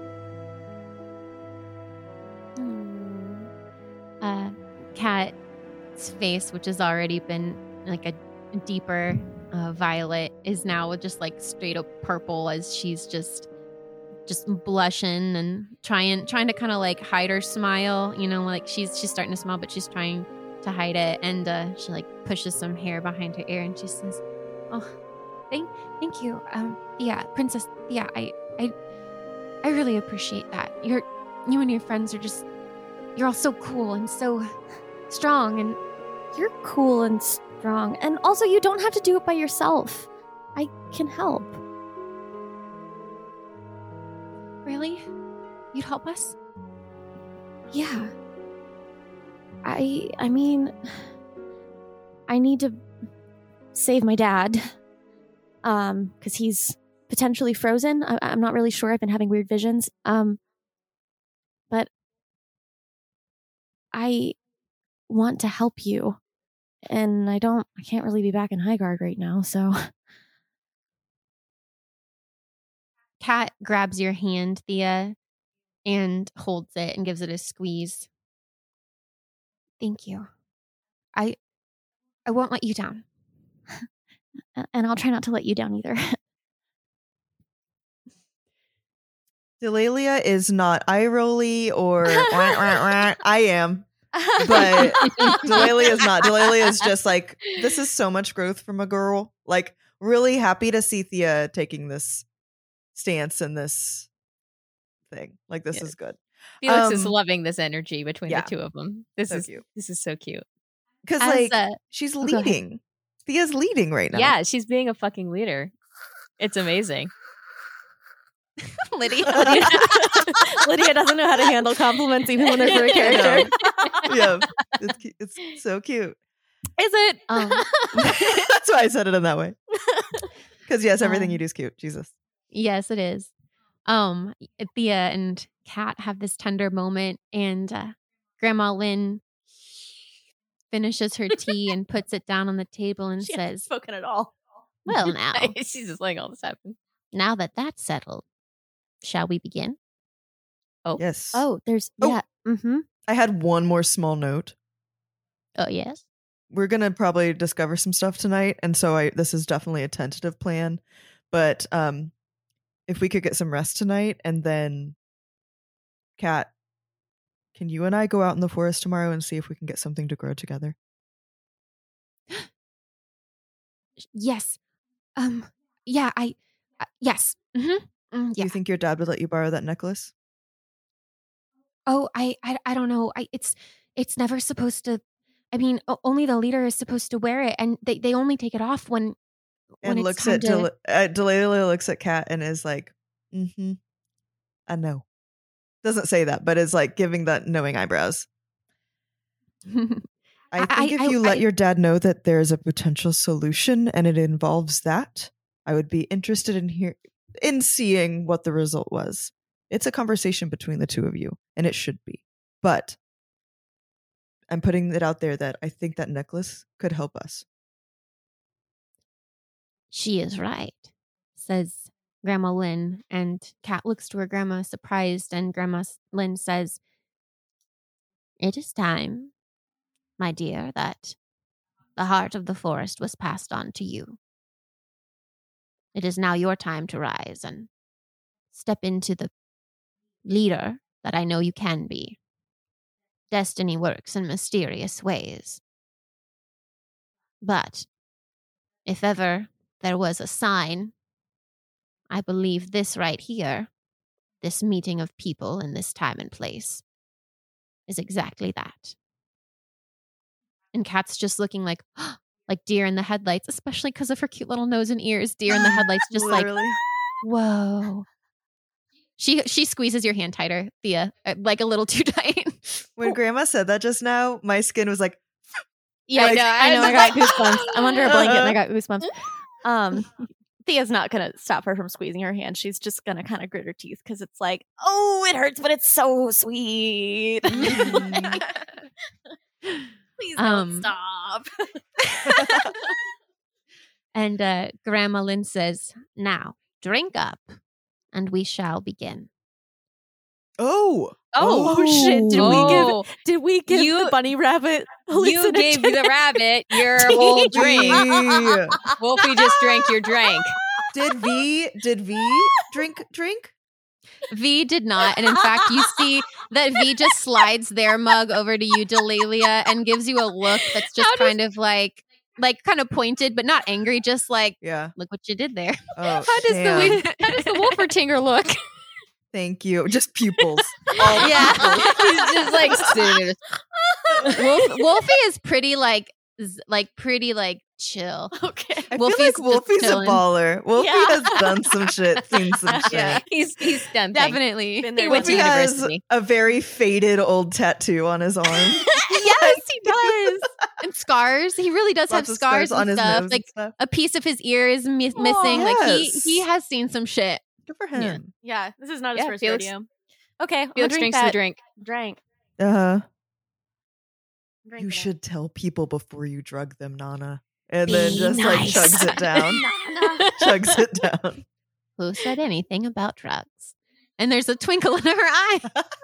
Uh, Kat's face, which has already been like a deeper uh, violet, is now just like straight up purple as she's just just blushing and trying trying to kind of like hide her smile. You know, like she's she's starting to smile, but she's trying to hide it. And uh, she like pushes some hair behind her ear and she says, "Oh, thank thank you. Um, yeah, Princess. Yeah, I I I really appreciate that. You're you and your friends are just you're all so cool and so strong, and You're cool and strong. And also, you don't have to do it by yourself. I can help. really, you'd help us." Yeah. I I mean, I need to save my dad. Um, because he's potentially frozen. I, I'm not really sure. I've been having weird visions. Um, but I want to help you, and I don't. I can't really be back in Highguard right now. So Kat grabs your hand, Thea, and holds it and gives it a squeeze. Thank you. I I won't let you down. and I'll try not to let you down either. Delalia is not eye rolly or wah, wah, wah. I am, but Delalia is not. Delalia is just like, this is so much growth from a girl. Like, really happy to see Thea taking this stance and this thing. Like, this Yeah. is good. Felix is Um, loving this energy between yeah. the two of them. This So is cute. this is so cute. Because, As like, uh, she's go ahead. leading. Thea's leading right now. Yeah, she's being a fucking leader. It's amazing. Lydia. Lydia, Lydia doesn't know how to handle compliments even when they're for a character. Yeah, it's cu- it's so cute. Is it? Um, That's why I said it in that way. Because yes, everything Um, you do is cute. Jesus. yes, it is. Um, Thea and Kat have this tender moment, and uh, Grandma Lynn finishes her tea and puts it down on the table and She hasn't says, spoken at all. "Well, now, She's just letting all this happen. now that that's settled, shall we begin?" Oh. Yes. Oh, there's Oh. yeah. Mm-hmm. I had one more small note. Oh, yes. We're gonna probably discover some stuff tonight, and so I this is definitely a tentative plan. But um, if we could get some rest tonight, and then, Kat, can you and I go out in the forest tomorrow and see if we can get something to grow together? Yes. Um. Yeah. I. Uh, yes. Mm-hmm. Mm, Do yeah. you think your dad would let you borrow that necklace? Oh, I, I. I don't know. I. It's. It's never supposed to. I mean, o- only the leader is supposed to wear it, and they, they only take it off when. when And it's looks time at to- Del- uh, Delilah looks at Kat and is like, "Mm-hmm, I know." Doesn't say that, but is like giving that knowing eyebrows. I I- think if I- you let I- your dad know that there's a potential solution and it involves that, I would be interested in hear in seeing what the result was. It's a conversation between the two of you, and it should be. But I'm putting it out there that I think that necklace could help us. She is right, says Grandma Lynn, and Kat looks to her grandma surprised, and Grandma S- Lynn says, "It is time, my dear, that the heart of the forest was passed on to you. It is now your time to rise and step into the leader that I know you can be. Destiny works in mysterious ways. But if ever there was a sign, I believe this right here, this meeting of people in this time and place, is exactly that." And Kat's just looking like, like deer in the headlights, especially because of her cute little nose and ears. Deer in the headlights, just like, Literally. whoa. She she squeezes your hand tighter, Thea, uh, like a little too tight. When Grandma said that just now, my skin was like, Yeah, Like- I know. I got goosebumps. I'm under a blanket and I got goosebumps. Um, Thea's not gonna stop her from squeezing her hand. She's just gonna kind of grit her teeth because it's like, oh, it hurts, but it's so sweet. Mm. Please don't Um, stop. And uh, Grandma Lynn says, "Now, drink up, and we shall begin." oh, Oh, shit! Did we Oh, give? Did we give You- the bunny rabbit? you gave the hallucinogenic- rabbit your whole drink. V. Wolfie just drank your drink. Did V did V drink drink? V did not. And in fact, you see that V just slides their mug over to you, Delilia, and gives you a look that's just How does- kind of like, like kind of pointed, but not angry, just like, Yeah. look what you did there. Oh, How does damn. the how does the Wolfertinger look? Thank you. Just pupils. All Yeah. pupils. He's just like sitting there. Wolf, Wolfie is pretty like, z- like pretty like chill. Okay. I Wolfie's feel just like Wolfie's a chilling. baller. Wolfie Yeah. has done some shit, seen some shit. Yeah, he's he's done things. Definitely. Been He there, went to Wolfie done that. has university. a very faded old tattoo on his arm. Yes, he does. And scars. He really does Lots have of scars, on and his stuff. nose Like and stuff. a piece of his ear is mi- Aw, missing. Like he yes. he has seen some shit. Good for him. Yeah, this is not his Yeah, first Felix- rodeo. Okay, I'm gonna Felix drink drinks that. the drink. Drank. Uh huh. Drink You it. should tell people before you drug them, Nana. And then Be just nice. like chugs it down. chugs it down. Who said anything about drugs? And there's a twinkle in her eye.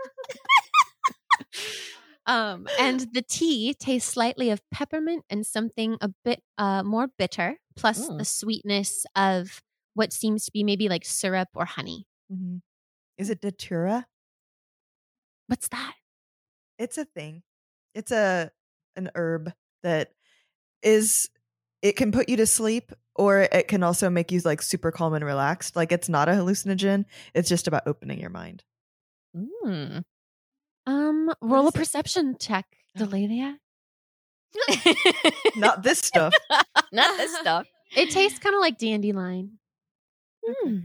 um, and the tea tastes slightly of peppermint and something a bit uh, more bitter, plus Mm. the sweetness of what seems to be maybe like syrup or honey. Mhm. Is it datura? What's that? It's a thing. It's a an herb that is it can put you to sleep, or it can also make you like super calm and relaxed. Like it's not a hallucinogen. It's just about opening your mind. Mm. Um, roll is a it? perception check, Delilia. Not this stuff. Not this stuff. It tastes kind of like dandelion. Mm.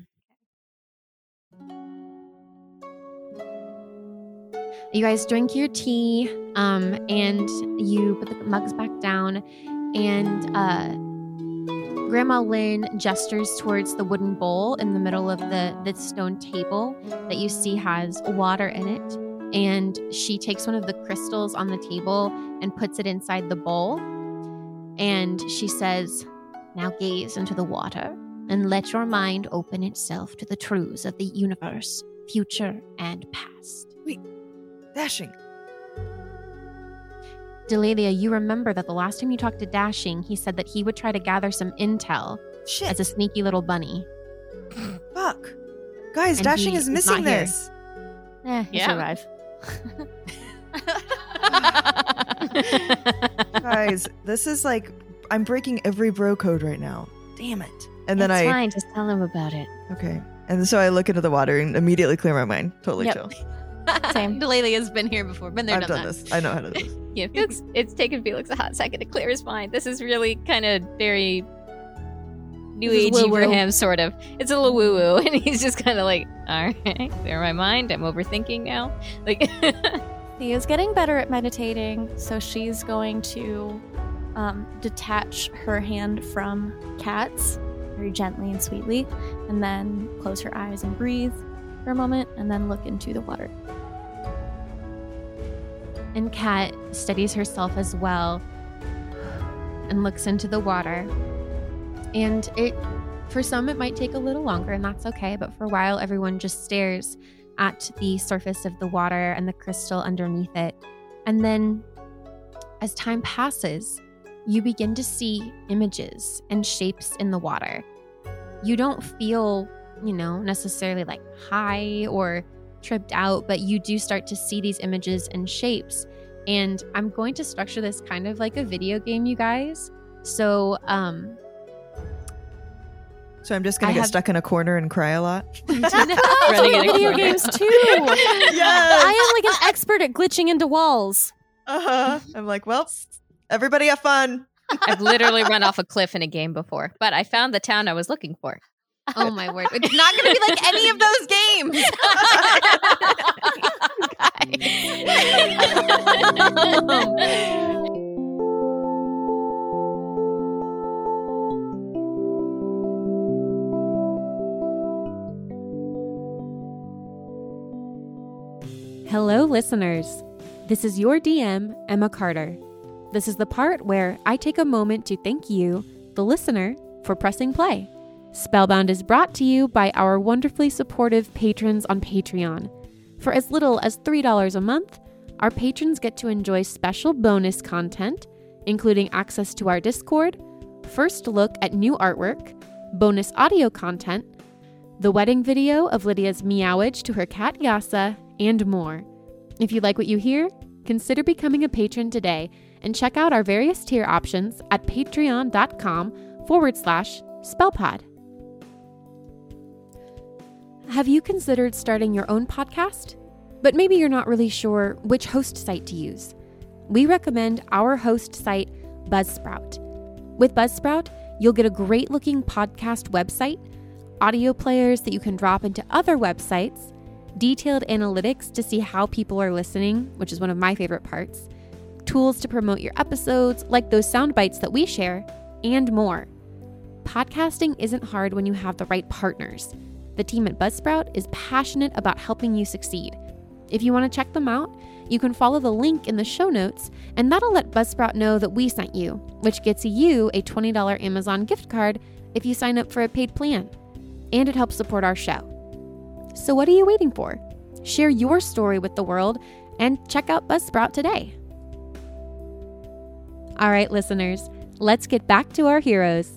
You guys drink your tea, um, and you put the mugs back down, and uh, Grandma Lynn gestures towards the wooden bowl in the middle of the, the stone table that you see has water in it. And she takes one of the crystals on the table and puts it inside the bowl. And she says, "Now gaze into the water and let your mind open itself to the truths of the universe, future and past." Wait, Dashing. Delalia, you remember that the last time you talked to Dashing, he said that he would try to gather some intel Shit. as a sneaky little bunny. Fuck. Guys, And Dashing he is is missing not here. this. Eh, you Yeah. survive. Guys, this is like, I'm breaking every bro code right now. Damn it. And then it's I, fine. Just tell him about it. okay. And so I look into the water and immediately clear my mind. Totally Yep. chill. Same. Delalia's been here before. Been there, I've done, done that. this. I know how to do this. Yeah, it's it's taken Felix a hot second to clear his mind. This is really kind of very new This is agey for woo-woo. him, sort of. It's a little woo woo, and he's just kind of like, all right, clear my mind. I'm overthinking now. Like, Thea's getting better at meditating, so she's going to um, detach her hand from Kat's very gently and sweetly, and then close her eyes and breathe for a moment, and then look into the water. And Kat steadies herself as well and looks into the water. And it, for some, it might take a little longer, and that's okay. But for a while, everyone just stares at the surface of the water and the crystal underneath it. And then, as time passes, you begin to see images and shapes in the water. You don't feel, you know, necessarily like high or tripped out, but you do start to see these images and shapes. And I'm going to structure this kind of like a video game, you guys. So, um, So I'm just going I to get have- stuck in a corner and cry a lot. running in a Video corner. games too. Yes. I am like an expert at glitching into walls. Uh-huh. I'm like, well, everybody have fun. I've literally run off a cliff in a game before, but I found the town I was looking for. oh my word, it's not going to be like any of those games. Hello, listeners. This is your D M, Emma Carter. This is the part where I take a moment to thank you, the listener, for pressing play. Spellbound is brought to you by our wonderfully supportive patrons on Patreon. For as little as three dollars a month, our patrons get to enjoy special bonus content, including access to our Discord, first look at new artwork, bonus audio content, the wedding video of Lydia's meowage to her cat Yasa, and more. If you like what you hear, consider becoming a patron today and check out our various tier options at patreon.com forward slash spellpod. Have you considered starting your own podcast? But maybe you're not really sure which host site to use. We recommend our host site, Buzzsprout. With Buzzsprout, you'll get a great looking podcast website, audio players that you can drop into other websites, detailed analytics to see how people are listening, which is one of my favorite parts, tools to promote your episodes like those sound bites that we share, and more. Podcasting isn't hard when you have the right partners. The team at Buzzsprout is passionate about helping you succeed. If you want to check them out, you can follow the link in the show notes, and that'll let Buzzsprout know that we sent you, which gets you a twenty dollars Amazon gift card if you sign up for a paid plan. And it helps support our show. So what are you waiting for? Share your story with the world and check out Buzzsprout today. All right, listeners, let's get back to our heroes.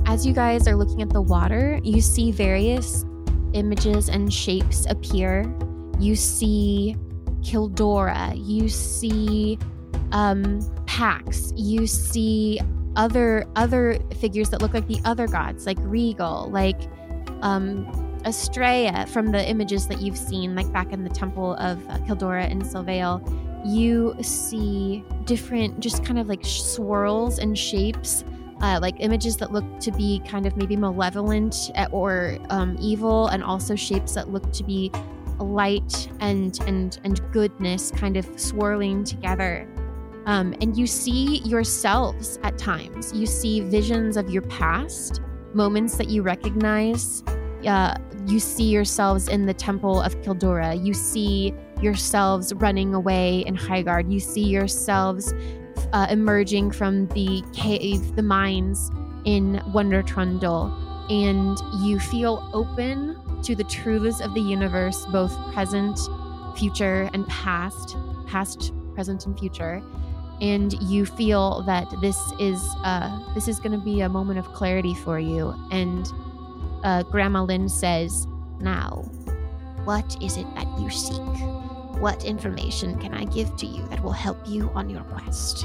as you guys are looking at the water, you see various images and shapes appear. You see Kildora, you see um, Pax, you see other other figures that look like the other gods, like Regal, like um, Estrella from the images that you've seen, like back in the temple of uh, Kildora in Sylvale. You see different, just kind of like swirls and shapes, uh, like images that look to be kind of maybe malevolent or um, evil, and also shapes that look to be light and and and goodness kind of swirling together. Um, and you see yourselves at times. You see visions of your past, moments that you recognize. Uh, you see yourselves in the temple of Kildora. You see yourselves running away in Highguard. You see yourselves uh, emerging from the cave, the mines in Wonder Trundle. And you feel open to the truths of the universe, both present, future, and past, past, present, and future. And you feel that this is uh, this is going to be a moment of clarity for you. And uh, Grandma Lynn says, "Now, what is it that you seek? What information can I give to you that will help you on your quest?"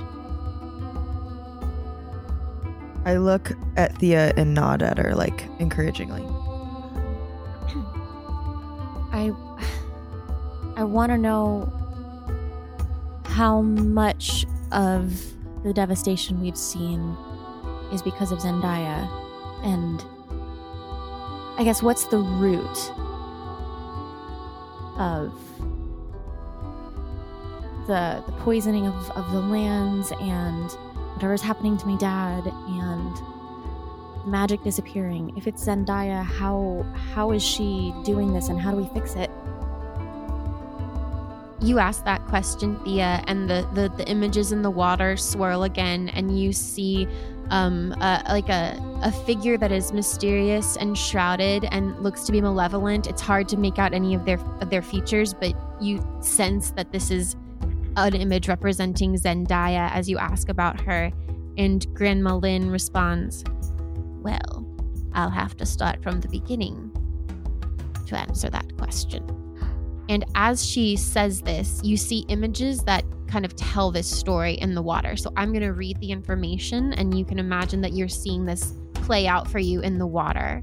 I look at Thea and nod at her, like, encouragingly. I I want to know how much of the devastation we've seen is because of Zendaya, and I guess what's the root of the the poisoning of, of the lands and whatever's happening to my dad and magic disappearing. If it's Zendaya, how how is she doing this, and how do we fix it? You ask that question, Thea, and the, the, the images in the water swirl again, and you see um, uh, like a, a figure that is mysterious and shrouded and looks to be malevolent. It's hard to make out any of their of their features, but you sense that this is an image representing Zendaya as you ask about her. And Grandma Lynn responds, "Well, I'll have to start from the beginning to answer that question." And as she says this, you see images that kind of tell this story in the water. So I'm going to read the information, and you can imagine that you're seeing this play out for you in the water.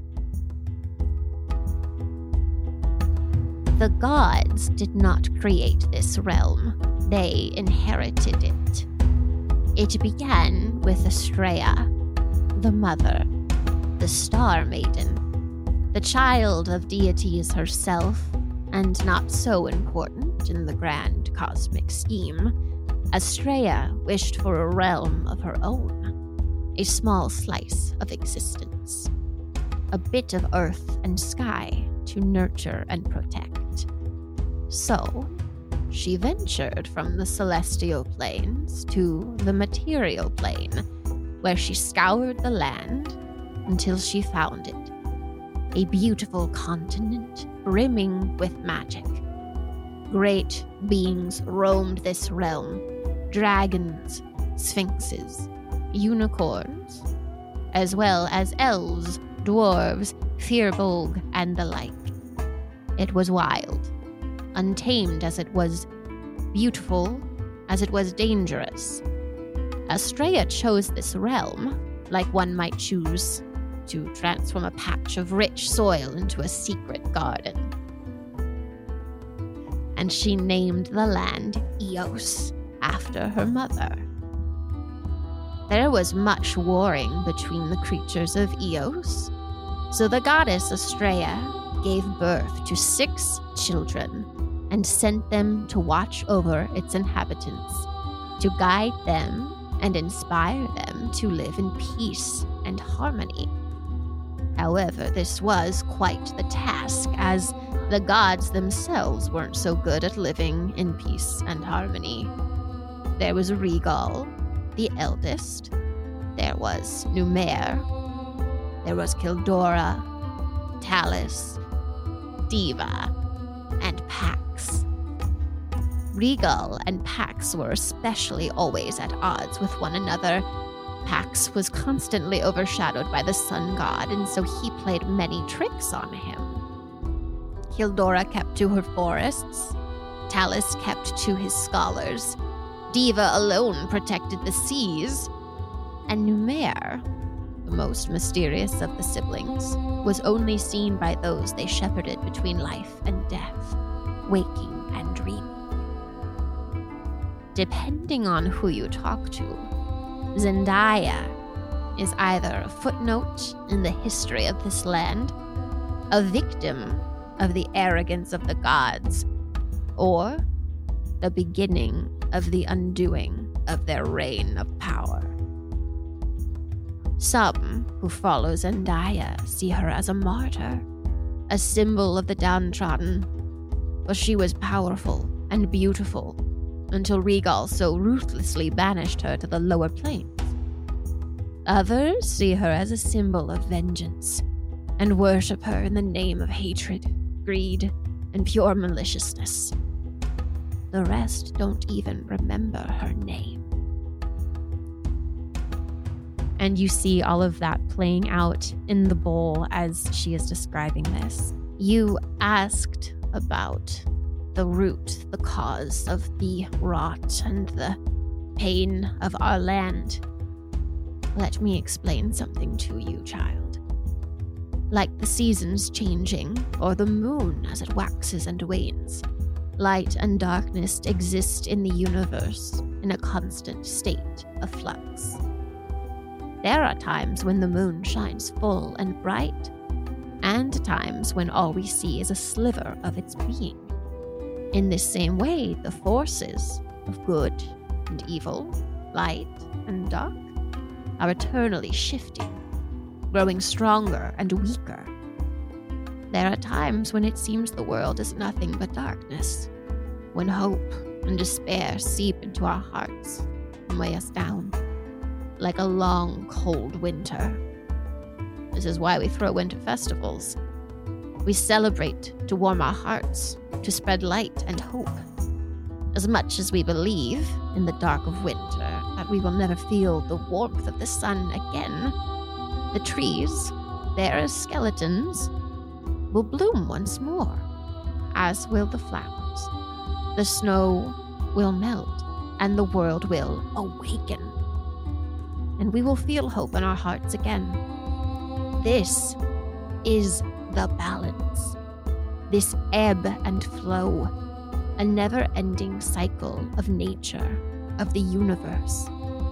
The gods did not create this realm. They inherited it. It began with Estrella, the mother, the Star Maiden, the child of deities herself, and not so important in the grand cosmic scheme. Estrella wished for a realm of her own, a small slice of existence, a bit of earth and sky to nurture and protect. So, she ventured from the celestial planes to the material plane, where she scoured the land until she found it. A beautiful continent brimming with magic. Great beings roamed this realm. Dragons, sphinxes, unicorns, as well as elves, dwarves, firbolg, and the like. It was wild, untamed as it was beautiful, as it was dangerous. Estrella chose this realm, like one might choose to transform a patch of rich soil into a secret garden. And she named the land Eos after her mother. There was much warring between the creatures of Eos, so the goddess Estrella gave birth to six children and sent them to watch over its inhabitants, to guide them and inspire them to live in peace and harmony. However, this was quite the task, as the gods themselves weren't so good at living in peace and harmony. There was Regal, the eldest. There was Numair. There was Kildora, Talus, Diva, and Pax. Regal and Pax were especially always at odds with one another, Pax was constantly overshadowed by the sun god, and so he played many tricks on him. Hildora kept to her forests, Talus kept to his scholars, Diva alone protected the seas, and Numair, the most mysterious of the siblings, was only seen by those they shepherded between life and death, waking and dreaming. Depending on who you talk to, Zendaya is either a footnote in the history of this land, a victim of the arrogance of the gods, or the beginning of the undoing of their reign of power. Some who follow Zendaya see her as a martyr, a symbol of the downtrodden, for she was powerful and beautiful until Regal so ruthlessly banished her to the lower planes. Others see her as a symbol of vengeance and worship her in the name of hatred, greed, and pure maliciousness. The rest don't even remember her name. And you see all of that playing out in the bowl as she is describing this. You asked about the root, the cause of the rot and the pain of our land. Let me explain something to you, child. Like the seasons changing, or the moon as it waxes and wanes, light and darkness exist in the universe in a constant state of flux. There are times when the moon shines full and bright, and times when all we see is a sliver of its being. In this same way, the forces of good and evil, light and dark, are eternally shifting, growing stronger and weaker. There are times when it seems the world is nothing but darkness, when hope and despair seep into our hearts and weigh us down, like a long, cold winter. This is why we throw winter festivals. We celebrate to warm our hearts, to spread light and hope. As much as we believe, in the dark of winter, that we will never feel the warmth of the sun again, the trees, there as skeletons, will bloom once more, as will the flowers. The snow will melt, and the world will awaken. And we will feel hope in our hearts again. This is the balance. This ebb and flow, a never-ending cycle of nature, of the universe.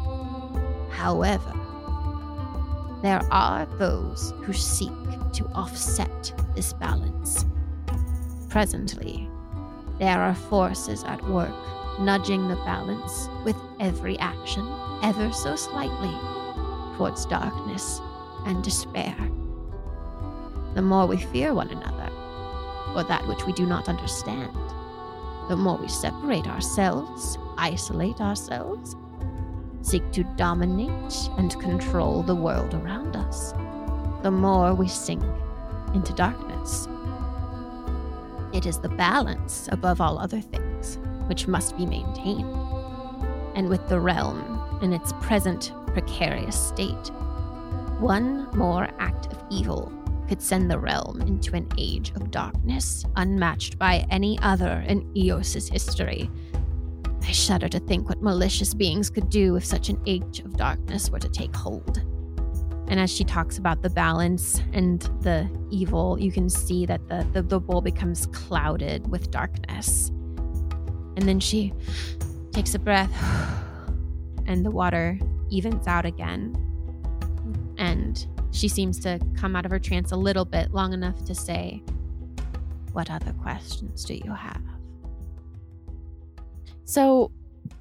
However, there are those who seek to offset this balance. Presently, there are forces at work nudging the balance with every action, ever so slightly, towards darkness and despair. The more we fear one another, or that which we do not understand, the more we separate ourselves, isolate ourselves, seek to dominate and control the world around us, the more we sink into darkness. It is the balance, above all other things, which must be maintained. And with the realm in its present precarious state, one more act of evil could send the realm into an age of darkness unmatched by any other in Eos's history. I shudder to think what malicious beings could do if such an age of darkness were to take hold. And as she talks about the balance and the evil, you can see that the, the, the bowl becomes clouded with darkness. And then she takes a breath, and the water evens out again. And she seems to come out of her trance a little bit, long enough to say, "What other questions do you have?" So,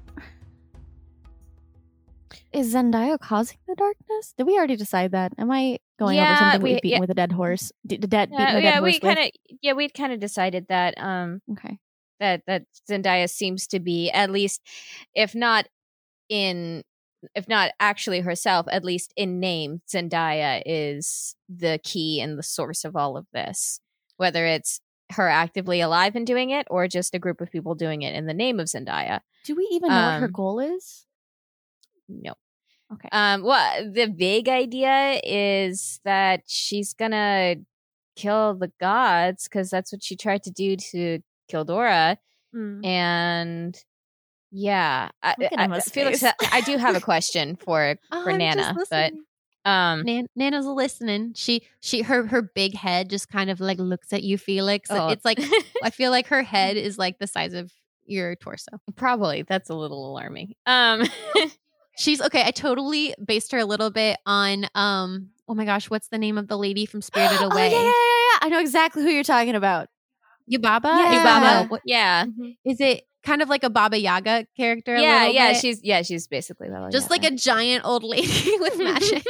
is Zendaya causing the darkness? Did we already decide that? Am I going Yeah, over something we- we've beaten yeah. with a dead horse? D- the dead, beating Yeah, a dead yeah, horse we with? kind of yeah, we'd kind of decided that um Okay. that that Zendaya seems to be, at least if not in if not actually herself, at least in name, Zendaya is the key and the source of all of this. Whether it's her actively alive and doing it, or just a group of people doing it in the name of Zendaya. Do we even know what her Um, goal is? No. Okay. Um, well, the big idea is that she's gonna kill the gods because that's what she tried to do to Kildora. Mm. And yeah, I, Look at I, Emma's Felix, face. I do have a question for Oh, for I'm just Nana, but listening. um, Nan- Nana's listening. She she her her big head just kind of like looks at you, Felix. Oh. It's like I feel like her head is like the size of your torso. probably that's a little alarming. Um, She's okay. I totally based her a little bit on um. Oh my gosh, what's the name of the lady from Spirited Oh, Away? yeah, yeah, yeah, yeah. I know exactly who you're talking about. Yubaba. Yeah. Yubaba. What, yeah, is it? Kind of like a Baba Yaga character. A yeah, little yeah. bit? She's yeah, she's basically Baba just like Yaga. a giant old lady with magic.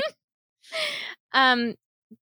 um,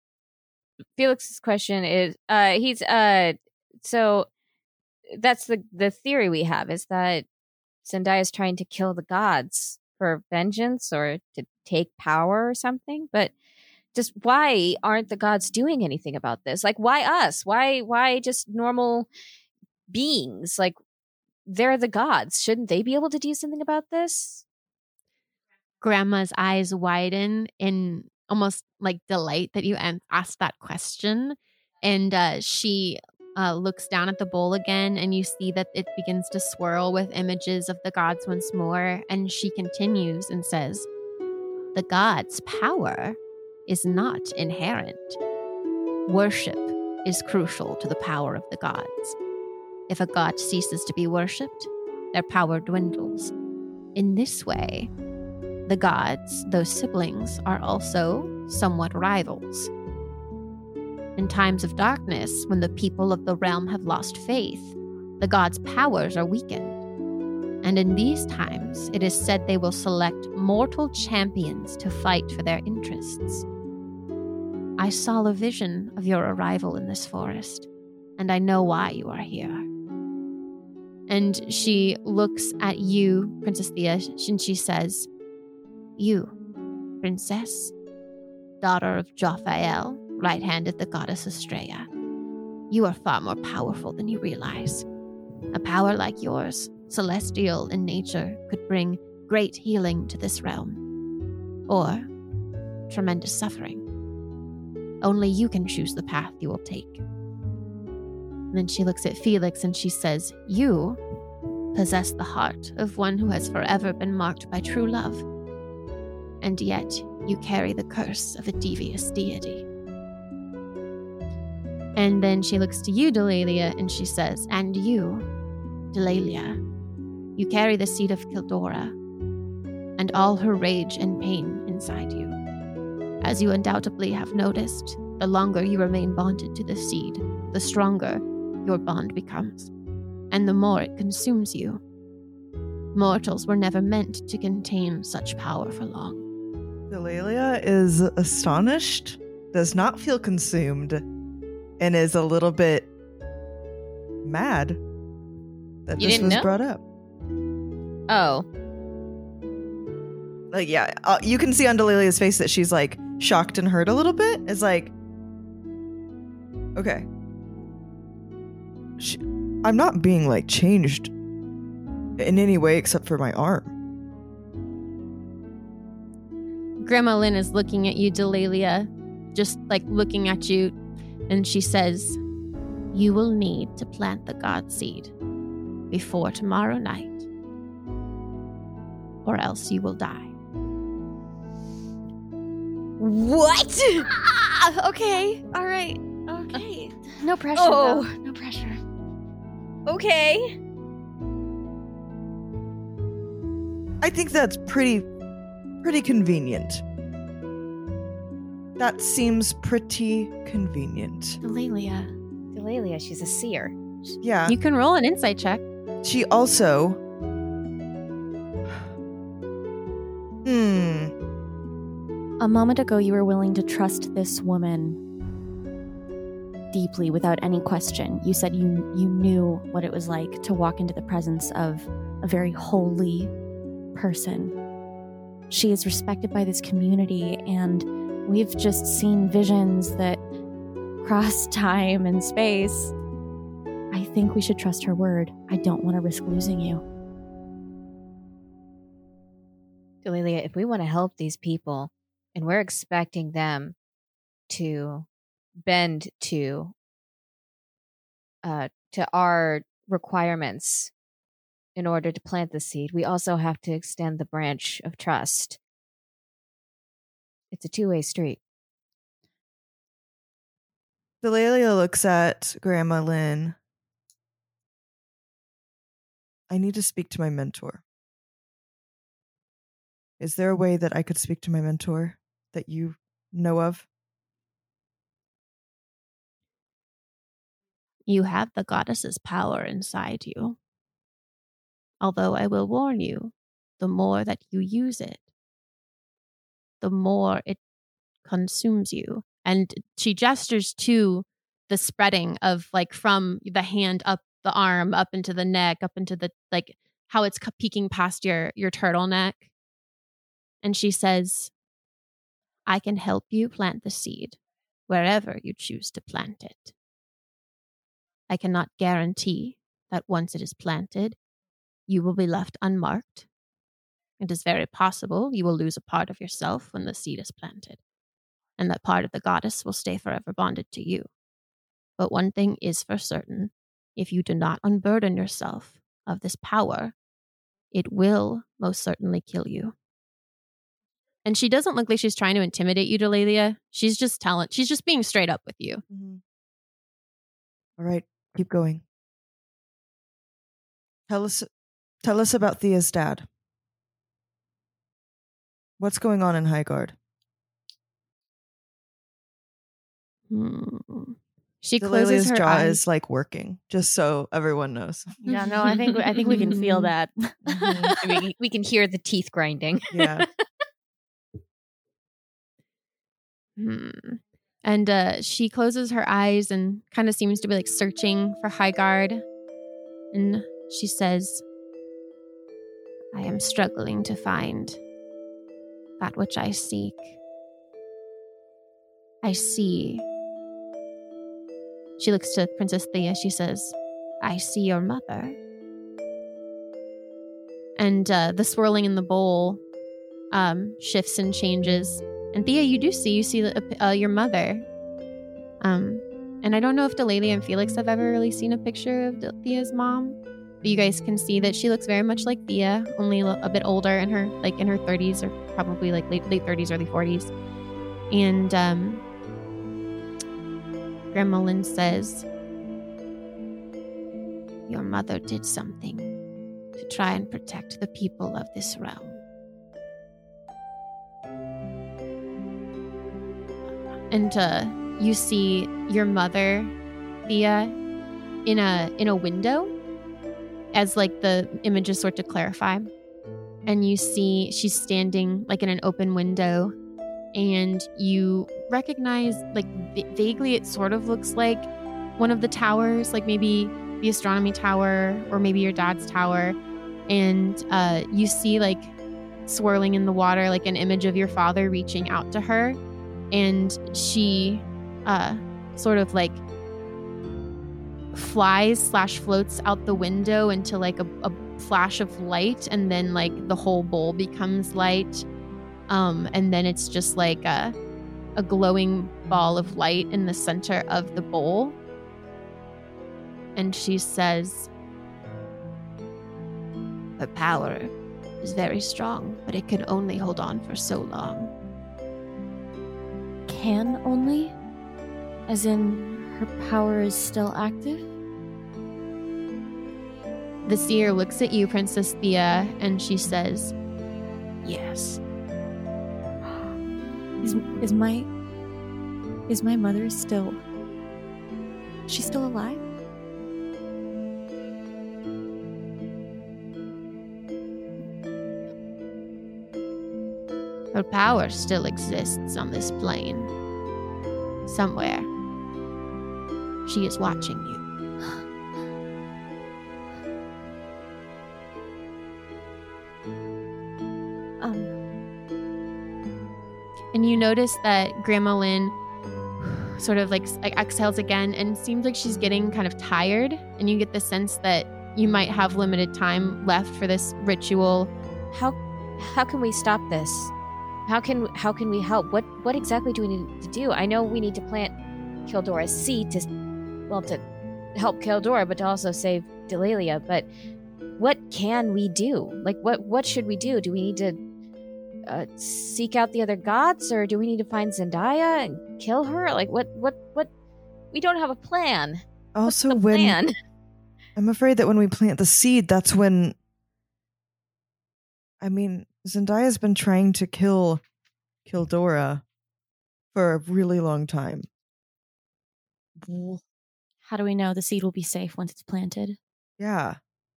Felix's question is, uh, he's uh, so that's the the theory we have is that Zendaya is trying to kill the gods for vengeance or to take power or something, but just why aren't the gods doing anything about this? Like, why us? Why why just normal beings? Like, they're the gods. Shouldn't they be able to do something about this? Grandma's eyes widen in almost like delight that you an- asked that question. And uh, she uh, looks down at the bowl again, and you see that it begins to swirl with images of the gods once more. And she continues and says, the gods' power is not inherent. Worship is crucial to the power of the gods. If a god ceases to be worshipped, their power dwindles. In this way, the gods, those siblings, are also somewhat rivals. In times of darkness, when the people of the realm have lost faith, the gods' powers are weakened. And in these times, it is said they will select mortal champions to fight for their interests. I saw a vision of your arrival in this forest, and I know why you are here. And she looks at you, Princess Thea, and she says, you, princess, daughter of Jophael, right hand of the goddess Estrella, you are far more powerful than you realize. A power like yours, celestial in nature, could bring great healing to this realm, or tremendous suffering. Only you can choose the path you will take. And then she looks at Felix and she says, you possess the heart of one who has forever been marked by true love. And yet you carry the curse of a devious deity. And then she looks to you, Delalia, and she says, and you, Delalia, you carry the seed of Kildora and all her rage and pain inside you. As you undoubtedly have noticed, the longer you remain bonded to the seed, the stronger your bond becomes, and the more it consumes you. Mortals were never meant to contain such power for long. Delalia is astonished, does not feel consumed, and is a little bit mad that You this didn't was know? brought up. Oh, Like, yeah, uh, you can see on Delilia's face that she's like shocked and hurt a little bit. It's like, okay, she, I'm not being like changed in any way except for my arm. Grandma Lynn is looking at you, Delalia, just like looking at you, and she says, you will need to plant the god seed before tomorrow night, or else you will die. what? Ah, okay. All right. Okay. No pressure, Oh. though. No pressure. Okay. I think that's pretty, pretty convenient. That seems pretty convenient. Delalia. Delalia, she's a seer. Yeah. You can roll an insight check. She also. Hmm. A moment ago, you were willing to trust this woman deeply without any question. You said you you knew what it was like to walk into the presence of a very holy person. She is respected by this community, and we've just seen visions that cross time and space. I think we should trust her word. I don't want to risk losing you. Delilia, if we want to help these people and we're expecting them to bend to uh, to our requirements in order to plant the seed, we also have to extend the branch of trust. It's a two-way street. Delilia looks at Grandma Lynn. I need to speak to my mentor. Is there a way that I could speak to my mentor that you know of? You have the goddess's power inside you. Although I will warn you, the more that you use it, the more it consumes you. And she gestures to the spreading of like from the hand up the arm, up into the neck, up into the, like how it's peeking past your, your turtleneck. And she says, I can help you plant the seed wherever you choose to plant it. I cannot guarantee that once it is planted, you will be left unmarked. It is very possible you will lose a part of yourself when the seed is planted, and that part of the goddess will stay forever bonded to you. But one thing is for certain, if you do not unburden yourself of this power, it will most certainly kill you. And she doesn't look like she's trying to intimidate you, Delilia. She's just telling, she's just being straight up with you. Mm-hmm. All right, keep going. Tell us, tell us about Thea's dad. What's going on in Highguard? Hmm. She closes Delilia's her jaw eyes. is like working, just so everyone knows. Yeah, no, I think I think we can feel that. Mm-hmm. we, we can hear the teeth grinding. Yeah. Hmm. And uh, she closes her eyes and kind of seems to be like searching for Highguard. And she says, I am struggling to find that which I seek. I see. She looks to Princess Thea. She says, I see your mother. And uh, the swirling in the bowl um, shifts and changes. And Thea, you do see, you see uh, your mother. Um, and I don't know if Delilia and Felix have ever really seen a picture of Thea's mom. But you guys can see that she looks very much like Thea, only a bit older in her, like in her thirties or probably like late, late thirties, early forties. And um, Grandma Lynn says, your mother did something to try and protect the people of this realm. And uh, you see your mother, Thea, in a in a window as like the images sort of clarify. And you see she's standing like in an open window, and you recognize like v- vaguely it sort of looks like one of the towers, like maybe the astronomy tower or maybe your dad's tower. And uh, you see like swirling in the water like an image of your father reaching out to her. And she uh, sort of like flies slash floats out the window into like a, a flash of light, and then like the whole bowl becomes light. Um, and then it's just like a, a glowing ball of light in the center of the bowl. And she says, her power is very strong, but it can only hold on for so long. Can only? As in, her power is still active? The seer looks at you, Princess Thea, and she says, yes. Is is my is my mother still? She's still alive? Her power still exists on this plane. Somewhere. She is watching you. Um. And you notice that Grandma Lynn sort of like exhales again and seems like she's getting kind of tired. And you get the sense that you might have limited time left for this ritual. How how can we stop this? How can how can we help? What what exactly do we need to do? I know we need to plant Kildora's seed to, well, to help Kildora, but to also save Delalia. But what can we do? Like, what what should we do? Do we need to uh, seek out the other gods, or do we need to find Zendaya and kill her? Like, what what what? We don't have a plan. Also, What's the when plan? I'm afraid that when we plant the seed, that's when. I mean, Zendaya's been trying to kill Kildora for a really long time. How do we know the seed will be safe once it's planted? Yeah.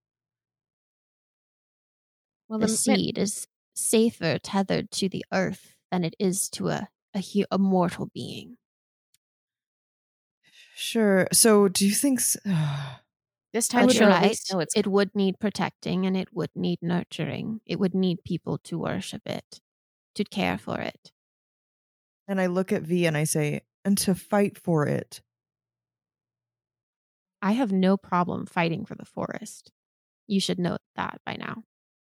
Well, The the seed is safer tethered to the earth than it is to a a, hu- a mortal being. Sure. So, do you think? s- this time But she'll you're at right. least know it's It would need protecting and it would need nurturing. It would need people to worship it, to care for it. And I look at V and I say, and to fight for it. I have no problem fighting for the forest. You should know that by now.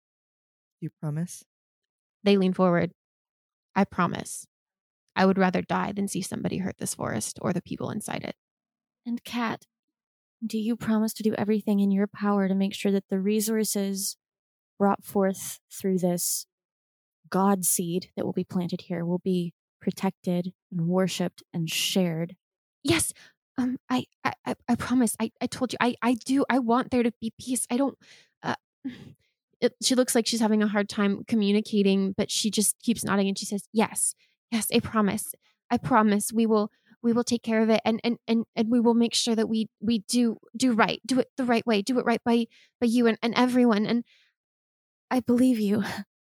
You promise? They lean forward. I promise. I would rather die than see somebody hurt this forest or the people inside it. And Kat, do you promise to do everything in your power to make sure that the resources brought forth through this God seed that will be planted here will be protected and worshipped and shared? Yes. Um, I, I, I- I promise. I, I told you. I, I do. I want there to be peace. I don't. Uh, it, she looks like she's having a hard time communicating, but she just keeps nodding and she says, "Yes, yes. I promise. I promise. We will. We will take care of it, and and and and we will make sure that we we do do right. Do it the right way. Do it right by by you and, and everyone." And I believe you.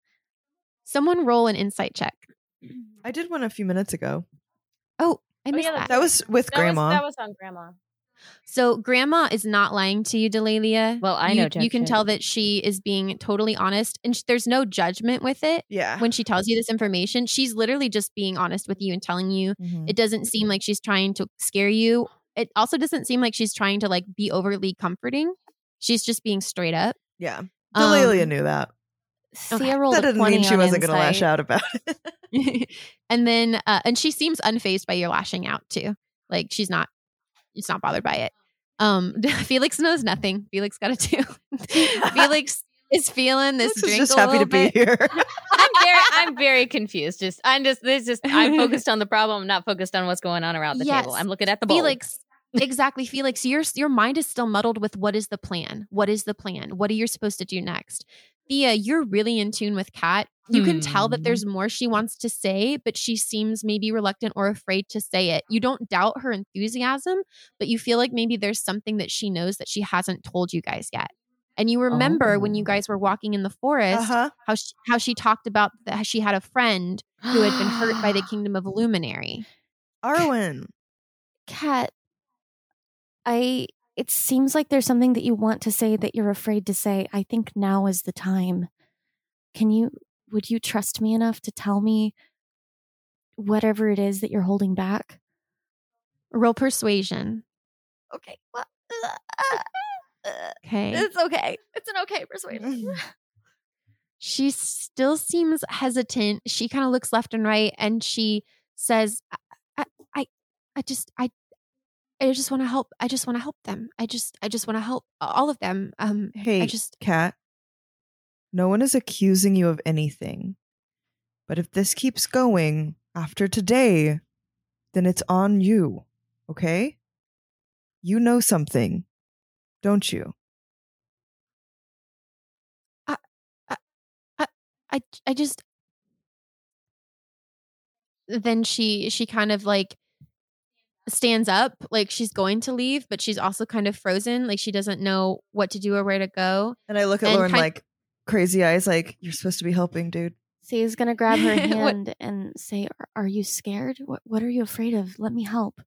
someone roll an insight check. I did one a few minutes ago. Oh, I Oh, missed yeah, that. That was with that Grandma. Was, that was on Grandma. So grandma is not lying to you, Delalia. Well, I you, know you can Jack tell that she is being totally honest, and sh- there's no judgment with it. Yeah. When she tells you this information, she's literally just being honest with you and telling you. Mhm. It doesn't seem like she's trying to scare you. It also doesn't seem like she's trying to like be overly comforting. She's just being straight up. Yeah. Delalia Um, knew that. Thea rolled That a didn't twenty mean she on wasn't going to lash insight. out about it. and then, uh, and she seems unfazed by your lashing out too. Like she's not, she's not bothered by it. Um, Felix knows nothing. Felix got a two. Felix is feeling this This is drink just a happy little to be bit. here. I'm very, I'm very confused. Just, I'm just, this just, I'm focused on the problem, not focused on what's going on around the Yes. table. I'm looking at the bowl. Felix, exactly, Felix. Your your mind is still muddled with what is the plan? What is the plan? What are you supposed to do next? Thea, you're really in tune with Kat. You can tell that Hmm. there's more she wants to say, but she seems maybe reluctant or afraid to say it. You don't doubt her enthusiasm, but you feel like maybe there's something that she knows that she hasn't told you guys yet. And you remember when you Oh. guys were walking in the forest, Uh-huh. how she, how she talked about that she had a friend who had been hurt by the kingdom of Luminary. Arwen. Kat, I. It seems like there's something that you want to say that you're afraid to say. I think now is the time. Can you? Would you trust me enough to tell me whatever it is that you're holding back? Roll persuasion. Okay. Well, Okay. it's okay. It's an okay persuasion. She still seems hesitant. She kind of looks left and right and she says, I, I, I just, I, I just want to help. I just want to help them. I just, I just want to help all of them. Um, Hey, I just, Kat. No one is accusing you of anything. But if this keeps going after today, then it's on you. Okay? You know something, don't you? I, I just, then she, she kind of like stands up, like she's going to leave, but she's also kind of frozen. Like she doesn't know what to do or where to go. And I look at And Lauren kind- like crazy eyes, like, you're supposed to be helping, dude. Thea's gonna grab her What- hand and say, "Are- "Are you scared? What What are you afraid of? Let me help."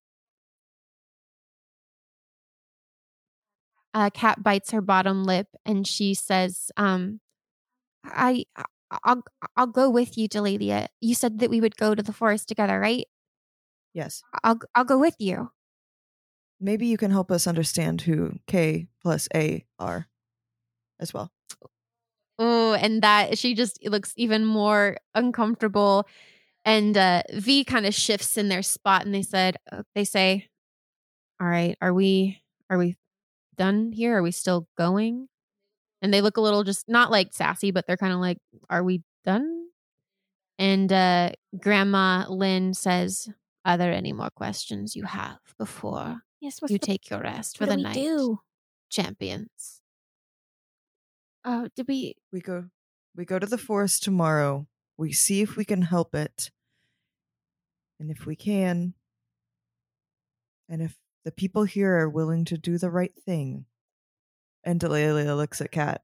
uh, Kat bites her bottom lip and she says, um, I, I'll, I'll go with you, Delalia. You said that we would go to the forest together, right? Yes. I'll, I'll go with you. Maybe you can help us understand who K plus A are as well. oh, and that she just looks even more uncomfortable. And uh, V kind of shifts in their spot, and they said, uh, they say, "All right, are we, are we done here? Are we still going?" And they look a little just not like sassy, but they're kind of like, "Are we done?" And uh, Grandma Lynn says, "Are there any more questions you have before Yes, what's you the, take your rest for what the do we night, do? champions?" Uh, did we? We go we go to the forest tomorrow. We see if we can help it. And if we can, and if the people here are willing to do the right thing, and Delilah looks at Kat,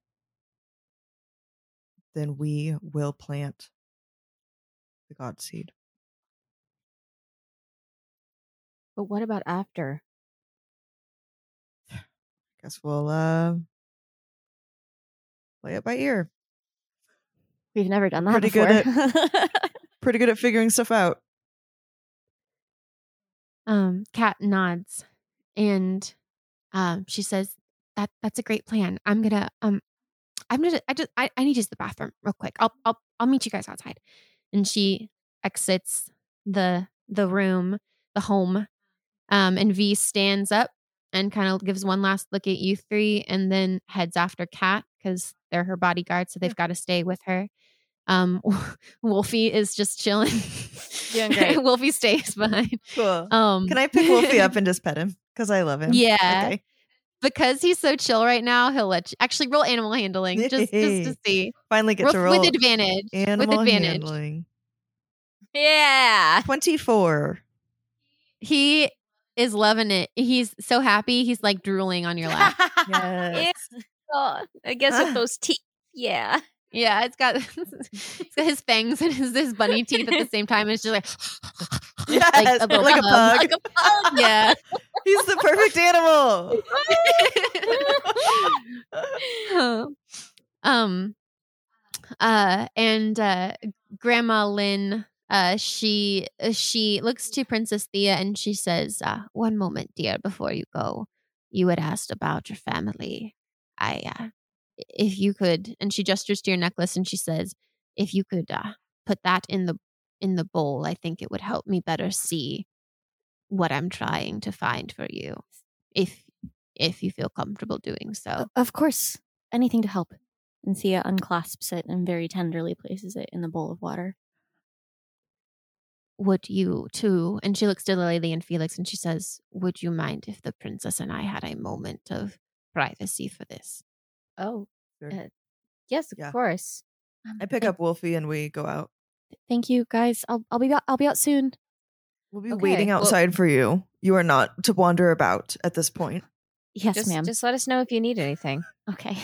then we will plant the God seed. But what about after? Guess we'll uh, play it by ear. We've never done that Pretty before. good Pretty good at figuring stuff out. Um, Kat nods, and um, she says, "That that's a great plan. I'm gonna um, I'm gonna I just I, I need to use the bathroom real quick. I'll I'll I'll meet you guys outside." And she exits the the room, the home. Um, and V stands up and kind of gives one last look at you three, and then heads after Kat because they're her bodyguard, so they've got to stay with her. Um, Wolfie is just chilling. Doing great. Wolfie stays behind. Cool. Um, Can I pick Wolfie up and just pet him? Because I love him. Yeah. Okay. Because he's so chill right now, he'll let you actually roll animal handling just, just to see. Finally get Roll to roll with advantage. animal with advantage. handling. Yeah. twenty-four. He is loving it. He's so happy. He's like drooling on your lap. Yes. Oh, I guess with those teeth. Yeah. Yeah, it's got it's got his fangs and his, his bunny teeth at the same time. It's just like Yes, like a, little like a pug. Like a pug. Yeah. He's the perfect animal. um uh and uh Grandma Lynn, uh she she looks to Princess Thea and she says, uh one moment, dear, before you go. You had asked about your family. I uh if you could, and she gestures to your necklace and she says, if you could uh put that in the in the bowl, I think it would help me better see what I'm trying to find for you. If if you feel comfortable doing so. Of course, anything to help. And Thea unclasps it and very tenderly places it in the bowl of water. Would you too? And she looks to Lily and Felix and she says, would you mind if the princess and I had a moment of privacy for this? Oh. Sure. Uh, yes, of Yeah. course. Um, I pick thank- up Wolfie and we go out. Thank you, guys. I'll I'll be out, I'll be out soon. We'll be Okay, waiting well- outside for you. You are not to wander about at this point. Yes, just, ma'am. just let us know if you need anything. Okay.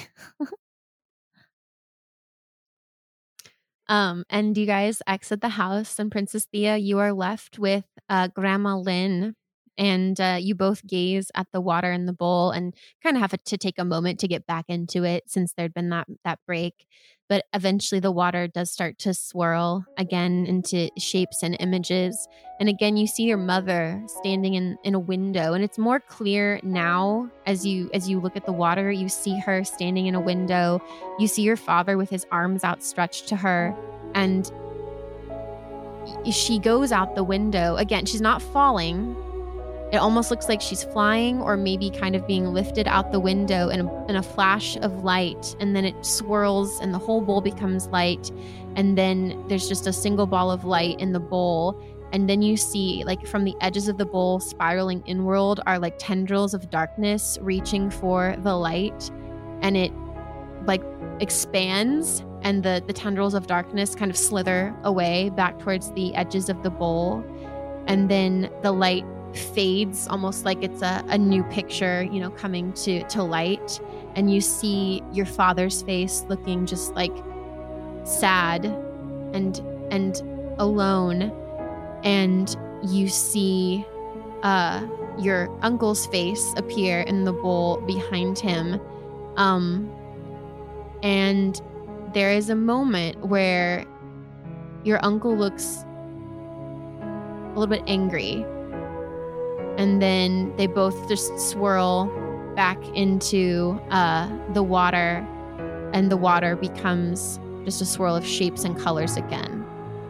Um, and you guys exit the house, and Princess Thea, you are left with uh, Grandma Lynn, and uh, you both gaze at the water in the bowl and kind of have to take a moment to get back into it since there'd been that that break. But eventually, the water does start to swirl again into shapes and images. And again, you see your mother standing in, in a window, and it's more clear now as you as you look at the water. You see her standing in a window. You see your father with his arms outstretched to her, and she goes out the window. Again, she's not falling. It almost looks like she's flying or maybe kind of being lifted out the window in a, in a flash of light, and then it swirls and the whole bowl becomes light, and then there's just a single ball of light in the bowl. And then you see, like, from the edges of the bowl spiraling inward are like tendrils of darkness reaching for the light, and it like expands, and the the tendrils of darkness kind of slither away back towards the edges of the bowl, and then the light fades almost like it's a, a new picture, you know, coming to to light, and you see your father's face looking just like sad and and alone, and you see uh your uncle's face appear in the bowl behind him, um and there is a moment where your uncle looks a little bit angry, and then they both just swirl back into uh, the water, and the water becomes just a swirl of shapes and colors again.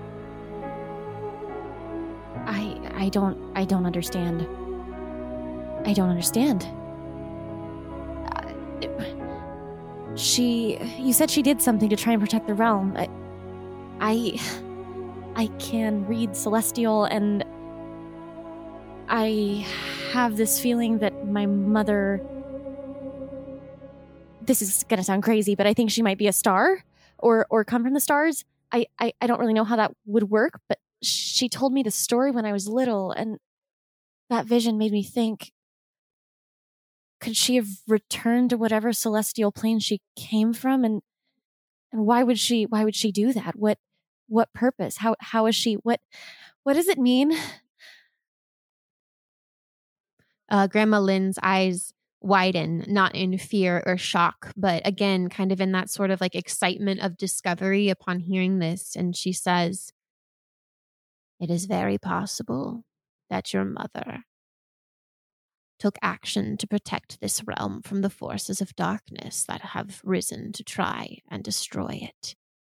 I I don't I don't understand. I don't understand. Uh, she you said she did something to try and protect the realm. I I, I can read Celestial, and I have this feeling that my mother... This is going to sound crazy, but I think she might be a star or or come from the stars. I, I, I don't really know how that would work, but she told me the story when I was little, and that vision made me think, could she have returned to whatever celestial plane she came from? And and why would she why would she do that? What what purpose? How how is she what what does it mean? Uh, Grandma Lynn's eyes widen, not in fear or shock, but again, kind of in that sort of like excitement of discovery upon hearing this. And she says, "It is very possible that your mother took action to protect this realm from the forces of darkness that have risen to try and destroy it.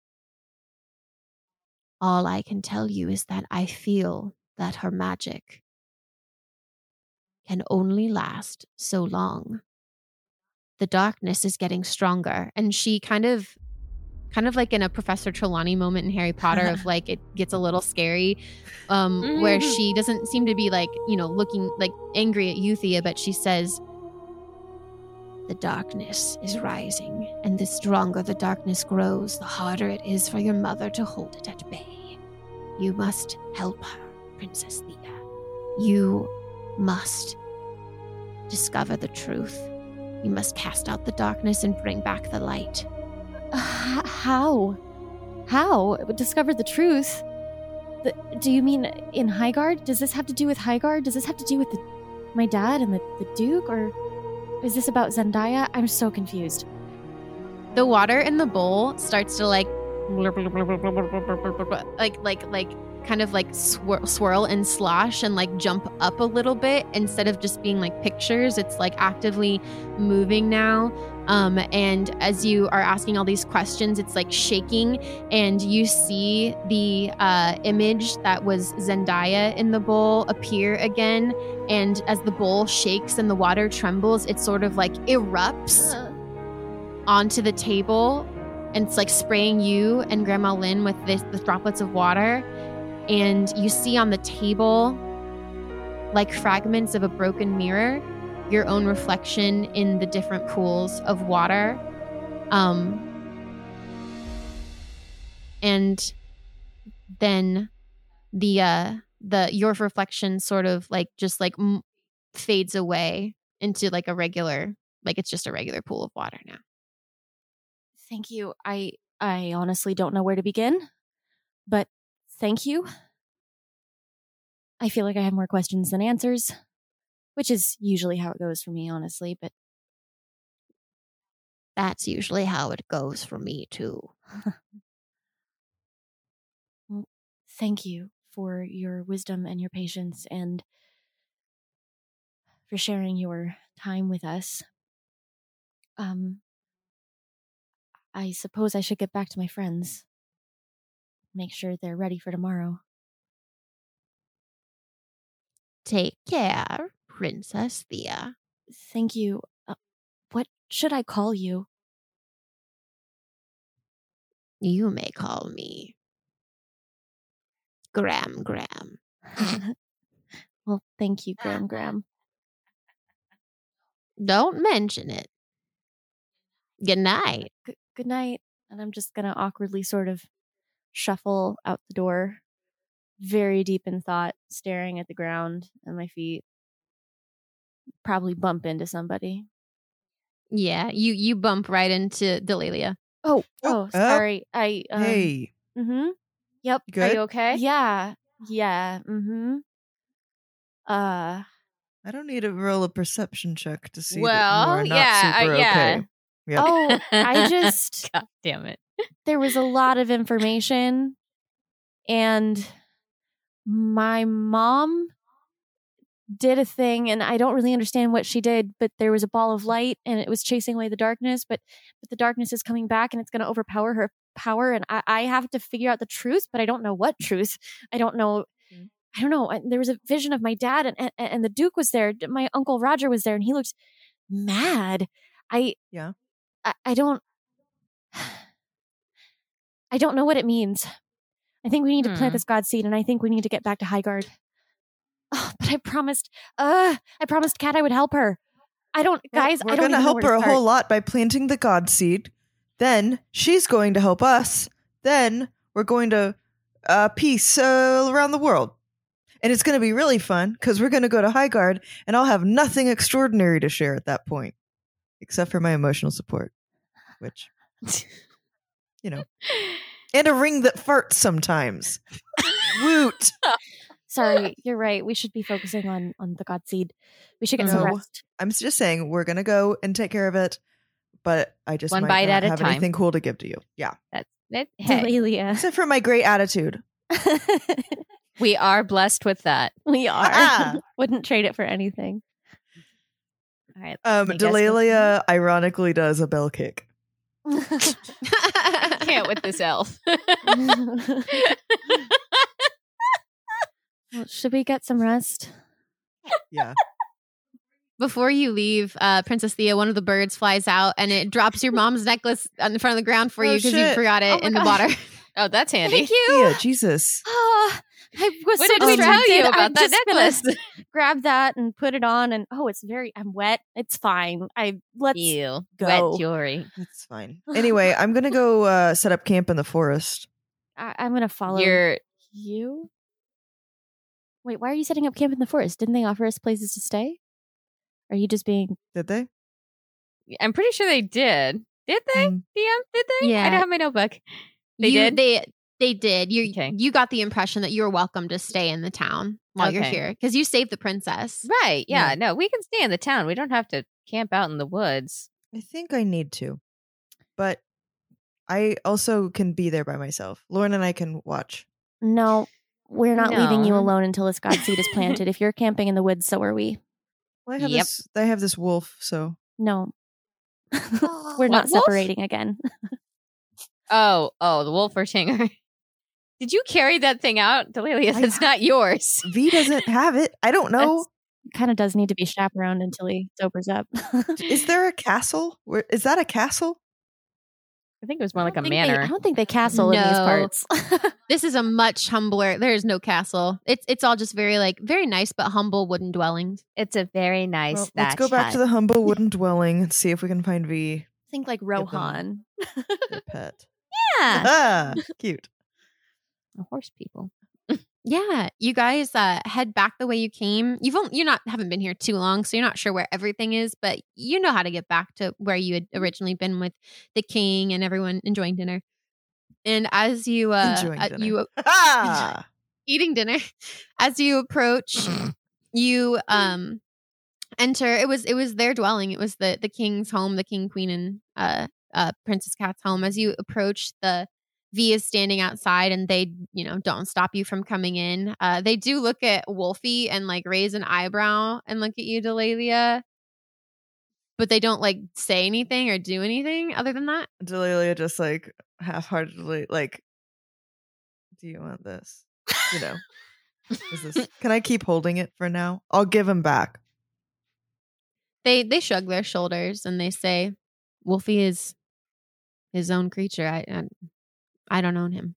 All I can tell you is that I feel that her magic can only last so long. The darkness is getting stronger." And she kind of kind of like in a Professor Trelawney moment in Harry Potter of like it gets a little scary, um, mm-hmm. where she doesn't seem to be like, you know, looking like angry at Euthia, but she says, "The darkness is rising, and the stronger the darkness grows, the harder it is for your mother to hold it at bay. You must help her, Princess Thea. You must discover the truth. You must cast out the darkness and bring back the light." Uh, how? How? Discover the truth? The, do you mean in Highguard? Does this have to do with Highguard? Does this have to do with the, my dad and the, the Duke? Or is this about Zendaya? I'm so confused. The water in the bowl starts to like like like like kind of like swir- swirl and slosh and like jump up a little bit. Instead of just being like pictures, it's like actively moving now. Um, and as you are asking all these questions, it's like shaking, and you see the uh, image that was Zendaya in the bowl appear again. And as the bowl shakes and the water trembles, it sort of like erupts uh. onto the table, and it's like spraying you and Grandma Lynn with this, the droplets of water. And you see on the table, like fragments of a broken mirror, your own reflection in the different pools of water. Um, and then the uh, the your reflection sort of like just like m- fades away into like a regular, like it's just a regular pool of water now. Thank you. I I honestly don't know where to begin, but thank you. I feel like I have more questions than answers, which is usually how it goes for me, honestly, but that's usually how it goes for me, too. Well, thank you for your wisdom and your patience and for sharing your time with us. Um, I suppose I should get back to my friends. Make sure they're ready for tomorrow. Take care, Princess Thea. Thank you. Uh, what should I call you? You may call me Gram Gram. Well, thank you, Gram Gram. Don't mention it. Good night. G- good night. And I'm just going to awkwardly sort of shuffle out the door, very deep in thought, staring at the ground and my feet. Probably bump into somebody. Yeah, you you bump right into Delalia. Oh, oh, sorry. Uh, I um, hey. Mm-hmm. Yep. Good? Are you okay? Yeah. Yeah. Mm-hmm. Uh. I don't need to roll a perception check to see well, that you are not yeah, super uh, yeah. okay. Yep. Oh, I just. God damn it. There was a lot of information, and my mom did a thing, and I don't really understand what she did, but there was a ball of light and it was chasing away the darkness, but, but the darkness is coming back and it's going to overpower her power, and I, I have to figure out the truth, but I don't know what truth. I don't know. Mm. I don't know. There was a vision of my dad, and, and, and the Duke was there. My Uncle Roger was there, and he looked mad. I, yeah. I, I don't, I don't know what it means. I think we need to plant Hmm. this God seed, and I think we need to get back to Highguard. Oh, but I promised, uh, I promised Kat I would help her. I don't, guys, We're I don't gonna even help know where her to a whole start. lot by planting the God seed. Then she's going to help us. Then we're going to uh, peace uh, around the world. And it's going to be really fun because we're going to go to Highguard and I'll have nothing extraordinary to share at that point, except for my emotional support, which, you know, and a ring that farts sometimes. Woot. Sorry, you're right. We should be focusing on on the God seed. We should get some No. rest. I'm just saying we're going to go and take care of it, but I just One might bite not at a have time. anything cool to give to you. Yeah. That's it. Hey, Delilia. Except for my great attitude. we are blessed with that. We are. Ah. Wouldn't trade it for anything. All right. Um, I guess we- Delilia ironically does a bell kick. I can't with this elf. Well, should we get some rest? Yeah. Before you leave, uh, Princess Thea, one of the birds flies out and it drops your mom's necklace on the front of the ground for Oh, you because you shit. forgot it Oh my in the God. water. Oh, that's handy. Thank you. Yeah, Jesus. Oh, I was What so did we tell distracted. you about I'm that just gonna necklace? grab that and put it on, and oh, it's very. I'm wet. It's fine. I let's Ew. go. Wet jewelry. That's fine. Anyway, I'm going to go uh, set up camp in the forest. I, I'm gonna follow You're you. Wait, why are you setting up camp in the forest? Didn't they offer us places to stay? Are you just being? Did they? I'm pretty sure they did. Did they? Mm. D M, did they? I Yeah. don't have my notebook. They You- did? They they did. You Okay. you got the impression that you were welcome to stay in the town while you're Okay. here because you saved the princess. Right. Yeah, Yeah. No, we can stay in the town. We don't have to camp out in the woods. I think I need to. But I also can be there by myself. Lauren and I can watch. No, we're not leaving you No. alone until this God seed is planted. If you're camping in the woods, so are we. Well, I have Yep. this I have this wolf, so No, we're What not wolf? separating again. Oh, oh, the wolf or Tinger. Did you carry that thing out, Delilia? I That's ha- not yours. V doesn't have it. I don't know. Kind of does need to be chaperoned until he sobers up. Is there a castle? Where is that a castle? I think it was more I like a don't think they- manor. I don't think they castle in these No. parts. This is a much humbler. There is no castle. It's it's all just very like very nice but humble wooden dwellings. It's a very nice Well, let's go back to the humble wooden dwelling and see if we can find V think like them- Rohan. their pet. Yeah. Ah, cute. Horse people. Yeah, you guys uh, head back the way you came. You've only, you're not haven't been here too long, so you're not sure where everything is, but you know how to get back to where you had originally been with the king and everyone enjoying dinner. And as you uh, Enjoying uh, dinner. you Ah, eating dinner, as you approach, you um enter. It was it was their dwelling. It was the the king's home, the king, queen, and uh, uh Princess Cat's home. As you approach, the V is standing outside, and they you know don't stop you from coming in. Uh, they do look at Wolfie and like raise an eyebrow and look at you, Delilia, but they don't like say anything or do anything other than that. Delilia just like half-heartedly like, do you want this? You know, is this? Can I keep holding it for now? I'll give him back. They they shrug their shoulders and they say, "Wolfie is his own creature. I I, I don't own him."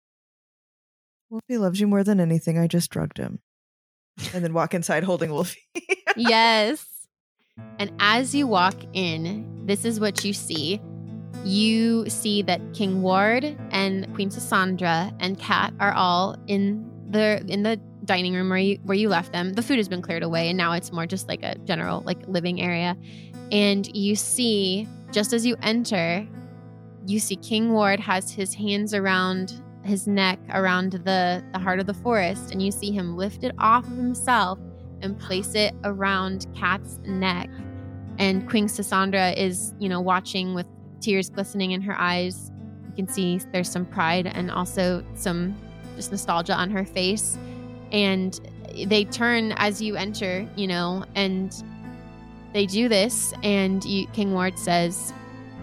Wolfie loves you more than anything. I just drugged him, and then walk inside holding Wolfie. Yes. And as you walk in, this is what you see. You see that King Ward and Queen Sassandra and Kat are all in the in the dining room where you where you left them. The food has been cleared away, and now it's more just like a general like living area. And you see, just as you enter, you see King Ward has his hands around his neck, around the the heart of the forest, and you see him lift it off of himself and place it around Kat's neck. And Queen Sassandra is, you know, watching with tears glistening in her eyes. You can see there's some pride and also some just nostalgia on her face. And they turn as you enter, you know, and they do this, and you, King Ward says,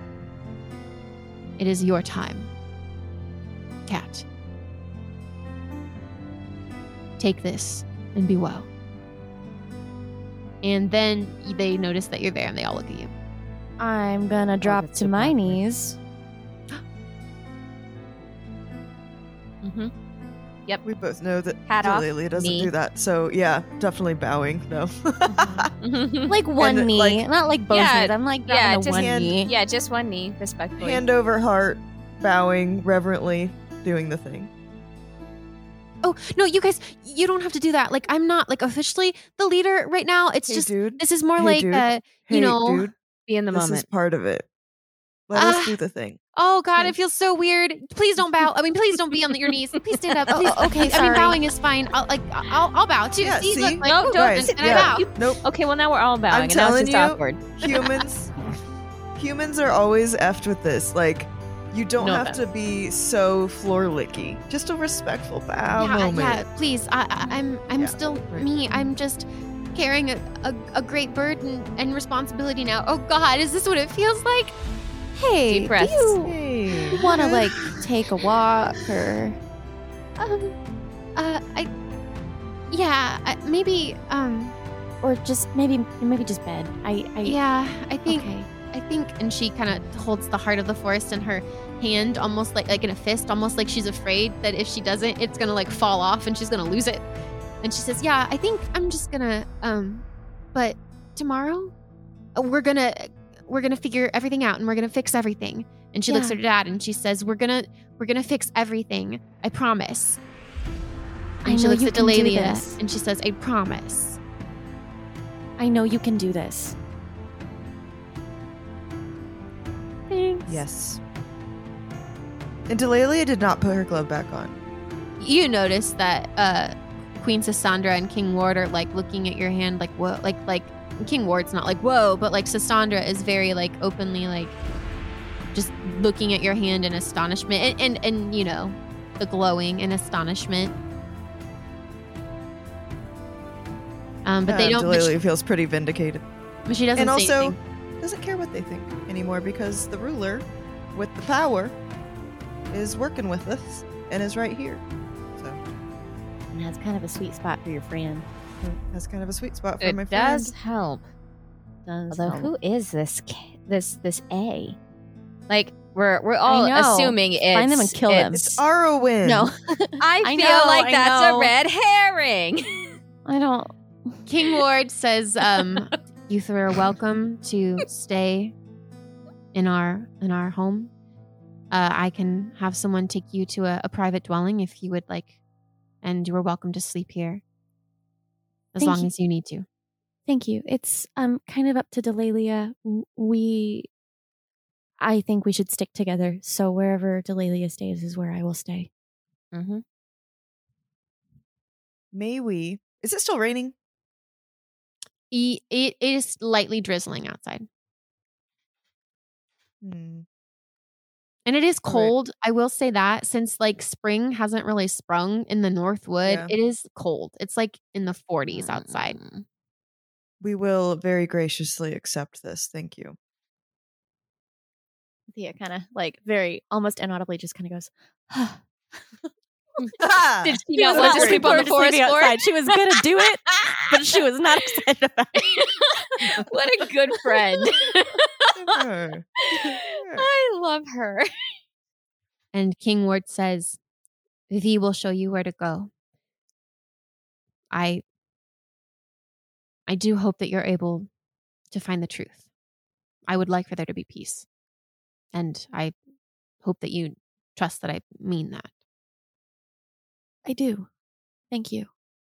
"It is your time, Cat. Take this and be well." And then they notice that you're there, and they all look at you. I'm gonna drop that's to so my lovely. knees. Mm-hmm. We both know that Hat off, Delilia doesn't knee. do that. So yeah, definitely bowing. No. Like one And, knee, like- not like both Yeah, knees. I'm like yeah, dropping to just one hand- knee. Yeah, just one knee, respectfully. Hand over heart, bowing reverently, doing the thing. Oh, no, you guys, you don't have to do that. Like, I'm not, like, officially the leader right now. It's Hey, just, dude. this is more Hey, like, dude. uh, Hey, you know, dude. Be in the This moment. is part of it. Let Ah. us do the thing. oh, God, Okay. it feels so weird. Please don't bow. I mean, please don't be on your knees. Please stand up. Oh, Please. okay, I mean, sorry. bowing is fine. I'll, like, I'll, I'll bow, too. Yeah, see, see? look, like, No, ooh, don't Guys, and, and yeah. I bow. Nope. Okay, well now we're all bowing, I'm and now telling it's just you, awkward. humans humans are always effed with this. Like, you don't No have to be so floor licky. Just a respectful bow yeah, moment. yeah, please. I, I, I'm, I'm Yeah, still right. me. I'm just carrying a, a, a great burden and responsibility now. Oh, God, is this what it feels like? Hey, Deep do breaths. you Hey. want to like take a walk or? Um, uh, I, yeah, I, maybe, um, Or just maybe maybe just bed. I, I yeah, I think, Okay. I think, and she kind of holds the heart of the forest in her hand, almost like, like in a fist, almost like she's afraid that if she doesn't, it's gonna like fall off and she's gonna lose it. And she says, "Yeah, I think I'm just gonna, um, but tomorrow, uh, we're gonna, we're gonna figure everything out and we're gonna fix everything." And she looks Yeah. at her dad and she says, "We're gonna, we're gonna fix everything. I promise." I And she know looks you at can do Delilia this. and she says, "I promise." I know you can do this. Thanks. Yes. And Delilia did not put her glove back on. You notice that uh, Queen Sassandra and King Ward are like looking at your hand, like whoa, like like King Ward's not like whoa, but like Sassandra is very like openly like just looking at your hand in astonishment, and and, and you know the glowing in astonishment. Um, but they Uh, don't. But Delilia she, feels pretty vindicated. but she doesn't And say also, anything. doesn't care what they think anymore because the ruler with the power is working with us and is right here. So And that's kind of a sweet spot for your friend. that's kind of a sweet spot for It my does friend. help. Does Although, help. who is this K- this this A? Like we're we're all know. assuming it's Find them and kill them. it's- It's Arwen. No, I I feel know, like I that's know. a red herring. I don't. King Ward says, um, "You three are welcome to stay in our in our home. Uh, I can have someone take you to a, a private dwelling if you would like, and you are welcome to sleep here as Thank long you. as you need to." Thank you. It's um kind of up to Delilia. W- We, I think we should stick together. So wherever Delilia stays is where I will stay. Mm-hmm. May we? Is it still raining? E- It is lightly drizzling outside, Hmm. and it is All right. cold. I will say that since like spring hasn't really sprung in the Northwood, Yeah. it is cold. It's like in the forties outside. Mm. We will very graciously accept this. Thank you. Thea kind of like very almost inaudibly just kind of goes. Did she She not was want to not sleep looking on the forward to forest sleeping floor? outside. She was gonna do it, but she was not excited about it. What a good friend. Sure. I love her. And King Ward says, "Vivi will show you where to go. I I do hope that you're able to find the truth. I would like for there to be peace. And I hope that you trust that I mean that." I do. Thank you.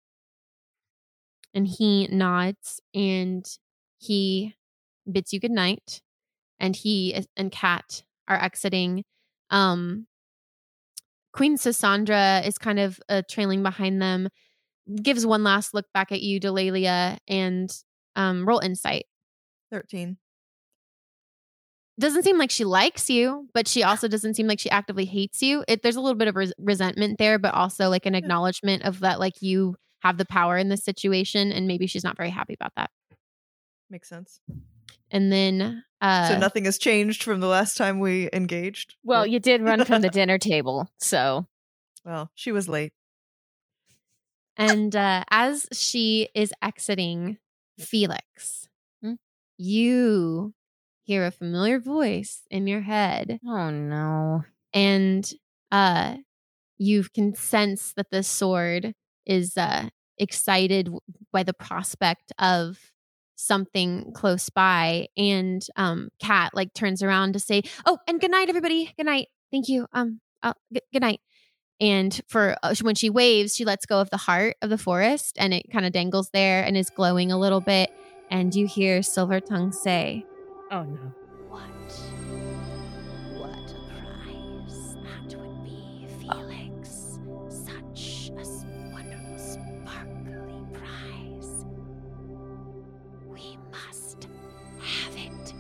And he nods and he bids you good night. And he and Kat are exiting. Um, Queen Sassandra is kind of uh, trailing behind them, gives one last look back at you, Delilia, and um, roll insight. thirteen. Doesn't seem like she likes you, but she also doesn't seem like she actively hates you. It, there's a little bit of res- resentment there, but also like an acknowledgement of that, like you have the power in this situation, and maybe she's not very happy about that. Makes sense. And then uh So nothing has changed from the last time we engaged? Well, you did run from the dinner table, so. Well, she was late. and uh as she is exiting, Felix, Hmm? you hear a familiar voice in your head, Oh, no. and uh you can sense that the sword is uh excited w- by the prospect of something close by. And um Kat like turns around to say, oh, and good night, everybody. Good night. Thank you. Um uh, g- good night. And for uh, when she waves, she lets go of the heart of the forest, and it kind of dangles there and is glowing a little bit. And you hear Silvertongue say, Oh, no. What? What a prize that would be, Felix. Such a s- wonderful, sparkly prize. We must have it.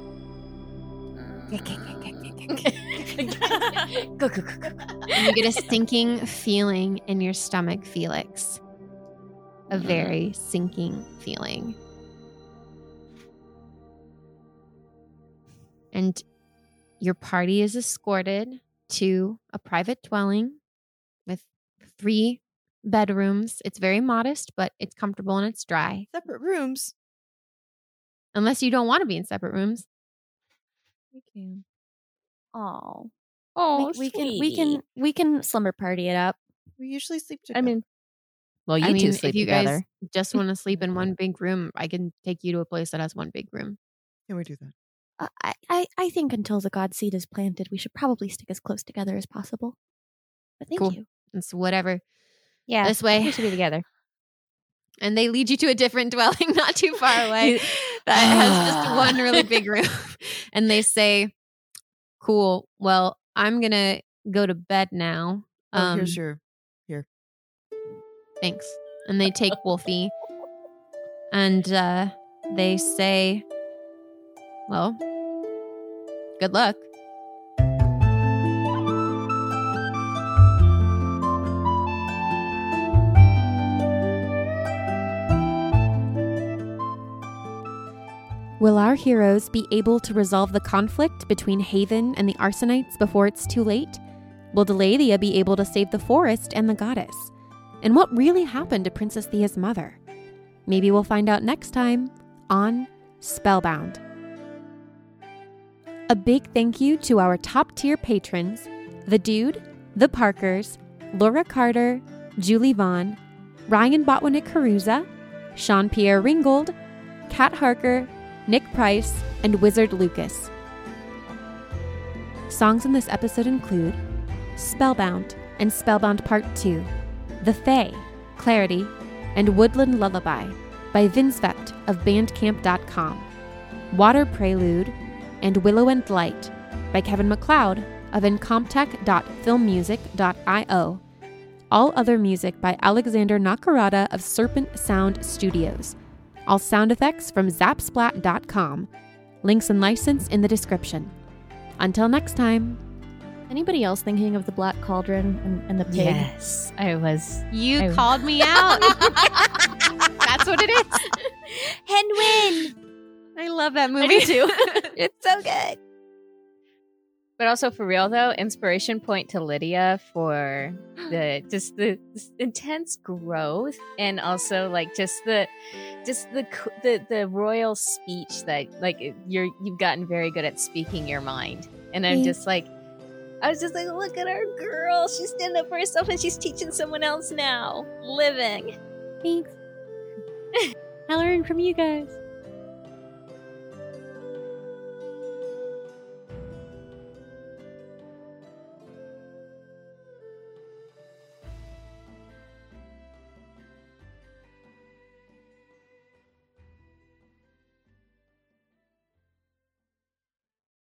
and you get a sinking feeling in your stomach, Felix. A very sinking feeling. And your party is escorted to a private dwelling with three bedrooms. It's very modest, but it's comfortable and it's dry. Separate rooms. Unless you don't want to be in separate rooms. We can. Oh. Oh, we, we can we can we can slumber party it up. We usually sleep together. I mean, well, you I mean, two if sleep you together. guys just want to sleep in one big room, I can take you to a place that has one big room. Can we do that? Uh, I, I I think until the god seed is planted, we should probably stick as close together as possible. But thank Cool. you. It's whatever. Yeah, This way. we should be together. And they lead you to a different dwelling not too far away that has just one really big room. And they say, cool, well, I'm going to go to bed now. Oh, Um, here's your. Here. Thanks. And they take Wolfie and uh, they say, well, good luck. Will our heroes be able to resolve the conflict between Haven and the Arsonites before it's too late? Will Delalia be able to save the forest and the goddess? And what really happened to Princess Thea's mother? Maybe we'll find out next time on Spellbound. A big thank you to our top tier patrons, The Dude, The Parkers, Laura Carter, Julie Vaughn, Ryan Botwinick Caruza, Sean Pierre Ringgold, Kat Harker, Nick Price, and Wizard Lucas. Songs in this episode include Spellbound and Spellbound Part two, The Fae, Clarity, and Woodland Lullaby by Vinsvept of bandcamp dot com, Water Prelude, and Willow and Light by Kevin MacLeod of incomptech dot filmmusic dot io. All other music by Alexander Nakarada of Serpent Sound Studios. All sound effects from zapsplat dot com. Links and license in the description. Until next time. Anybody else thinking of the Black Cauldron and, and the pig? Yes, I was. You I- called me out. That's what it is. Henwin! I love that movie too. It's so good. But also for real though, inspiration point to Lydia for the just the, this intense growth, and also like just the just the c- the the royal speech that like you're you've gotten very good at speaking your mind. And I'm Mm. just like I was just like, look at our girl. She's standing up for herself and she's teaching someone else now. Living. Thanks. I learned from you guys.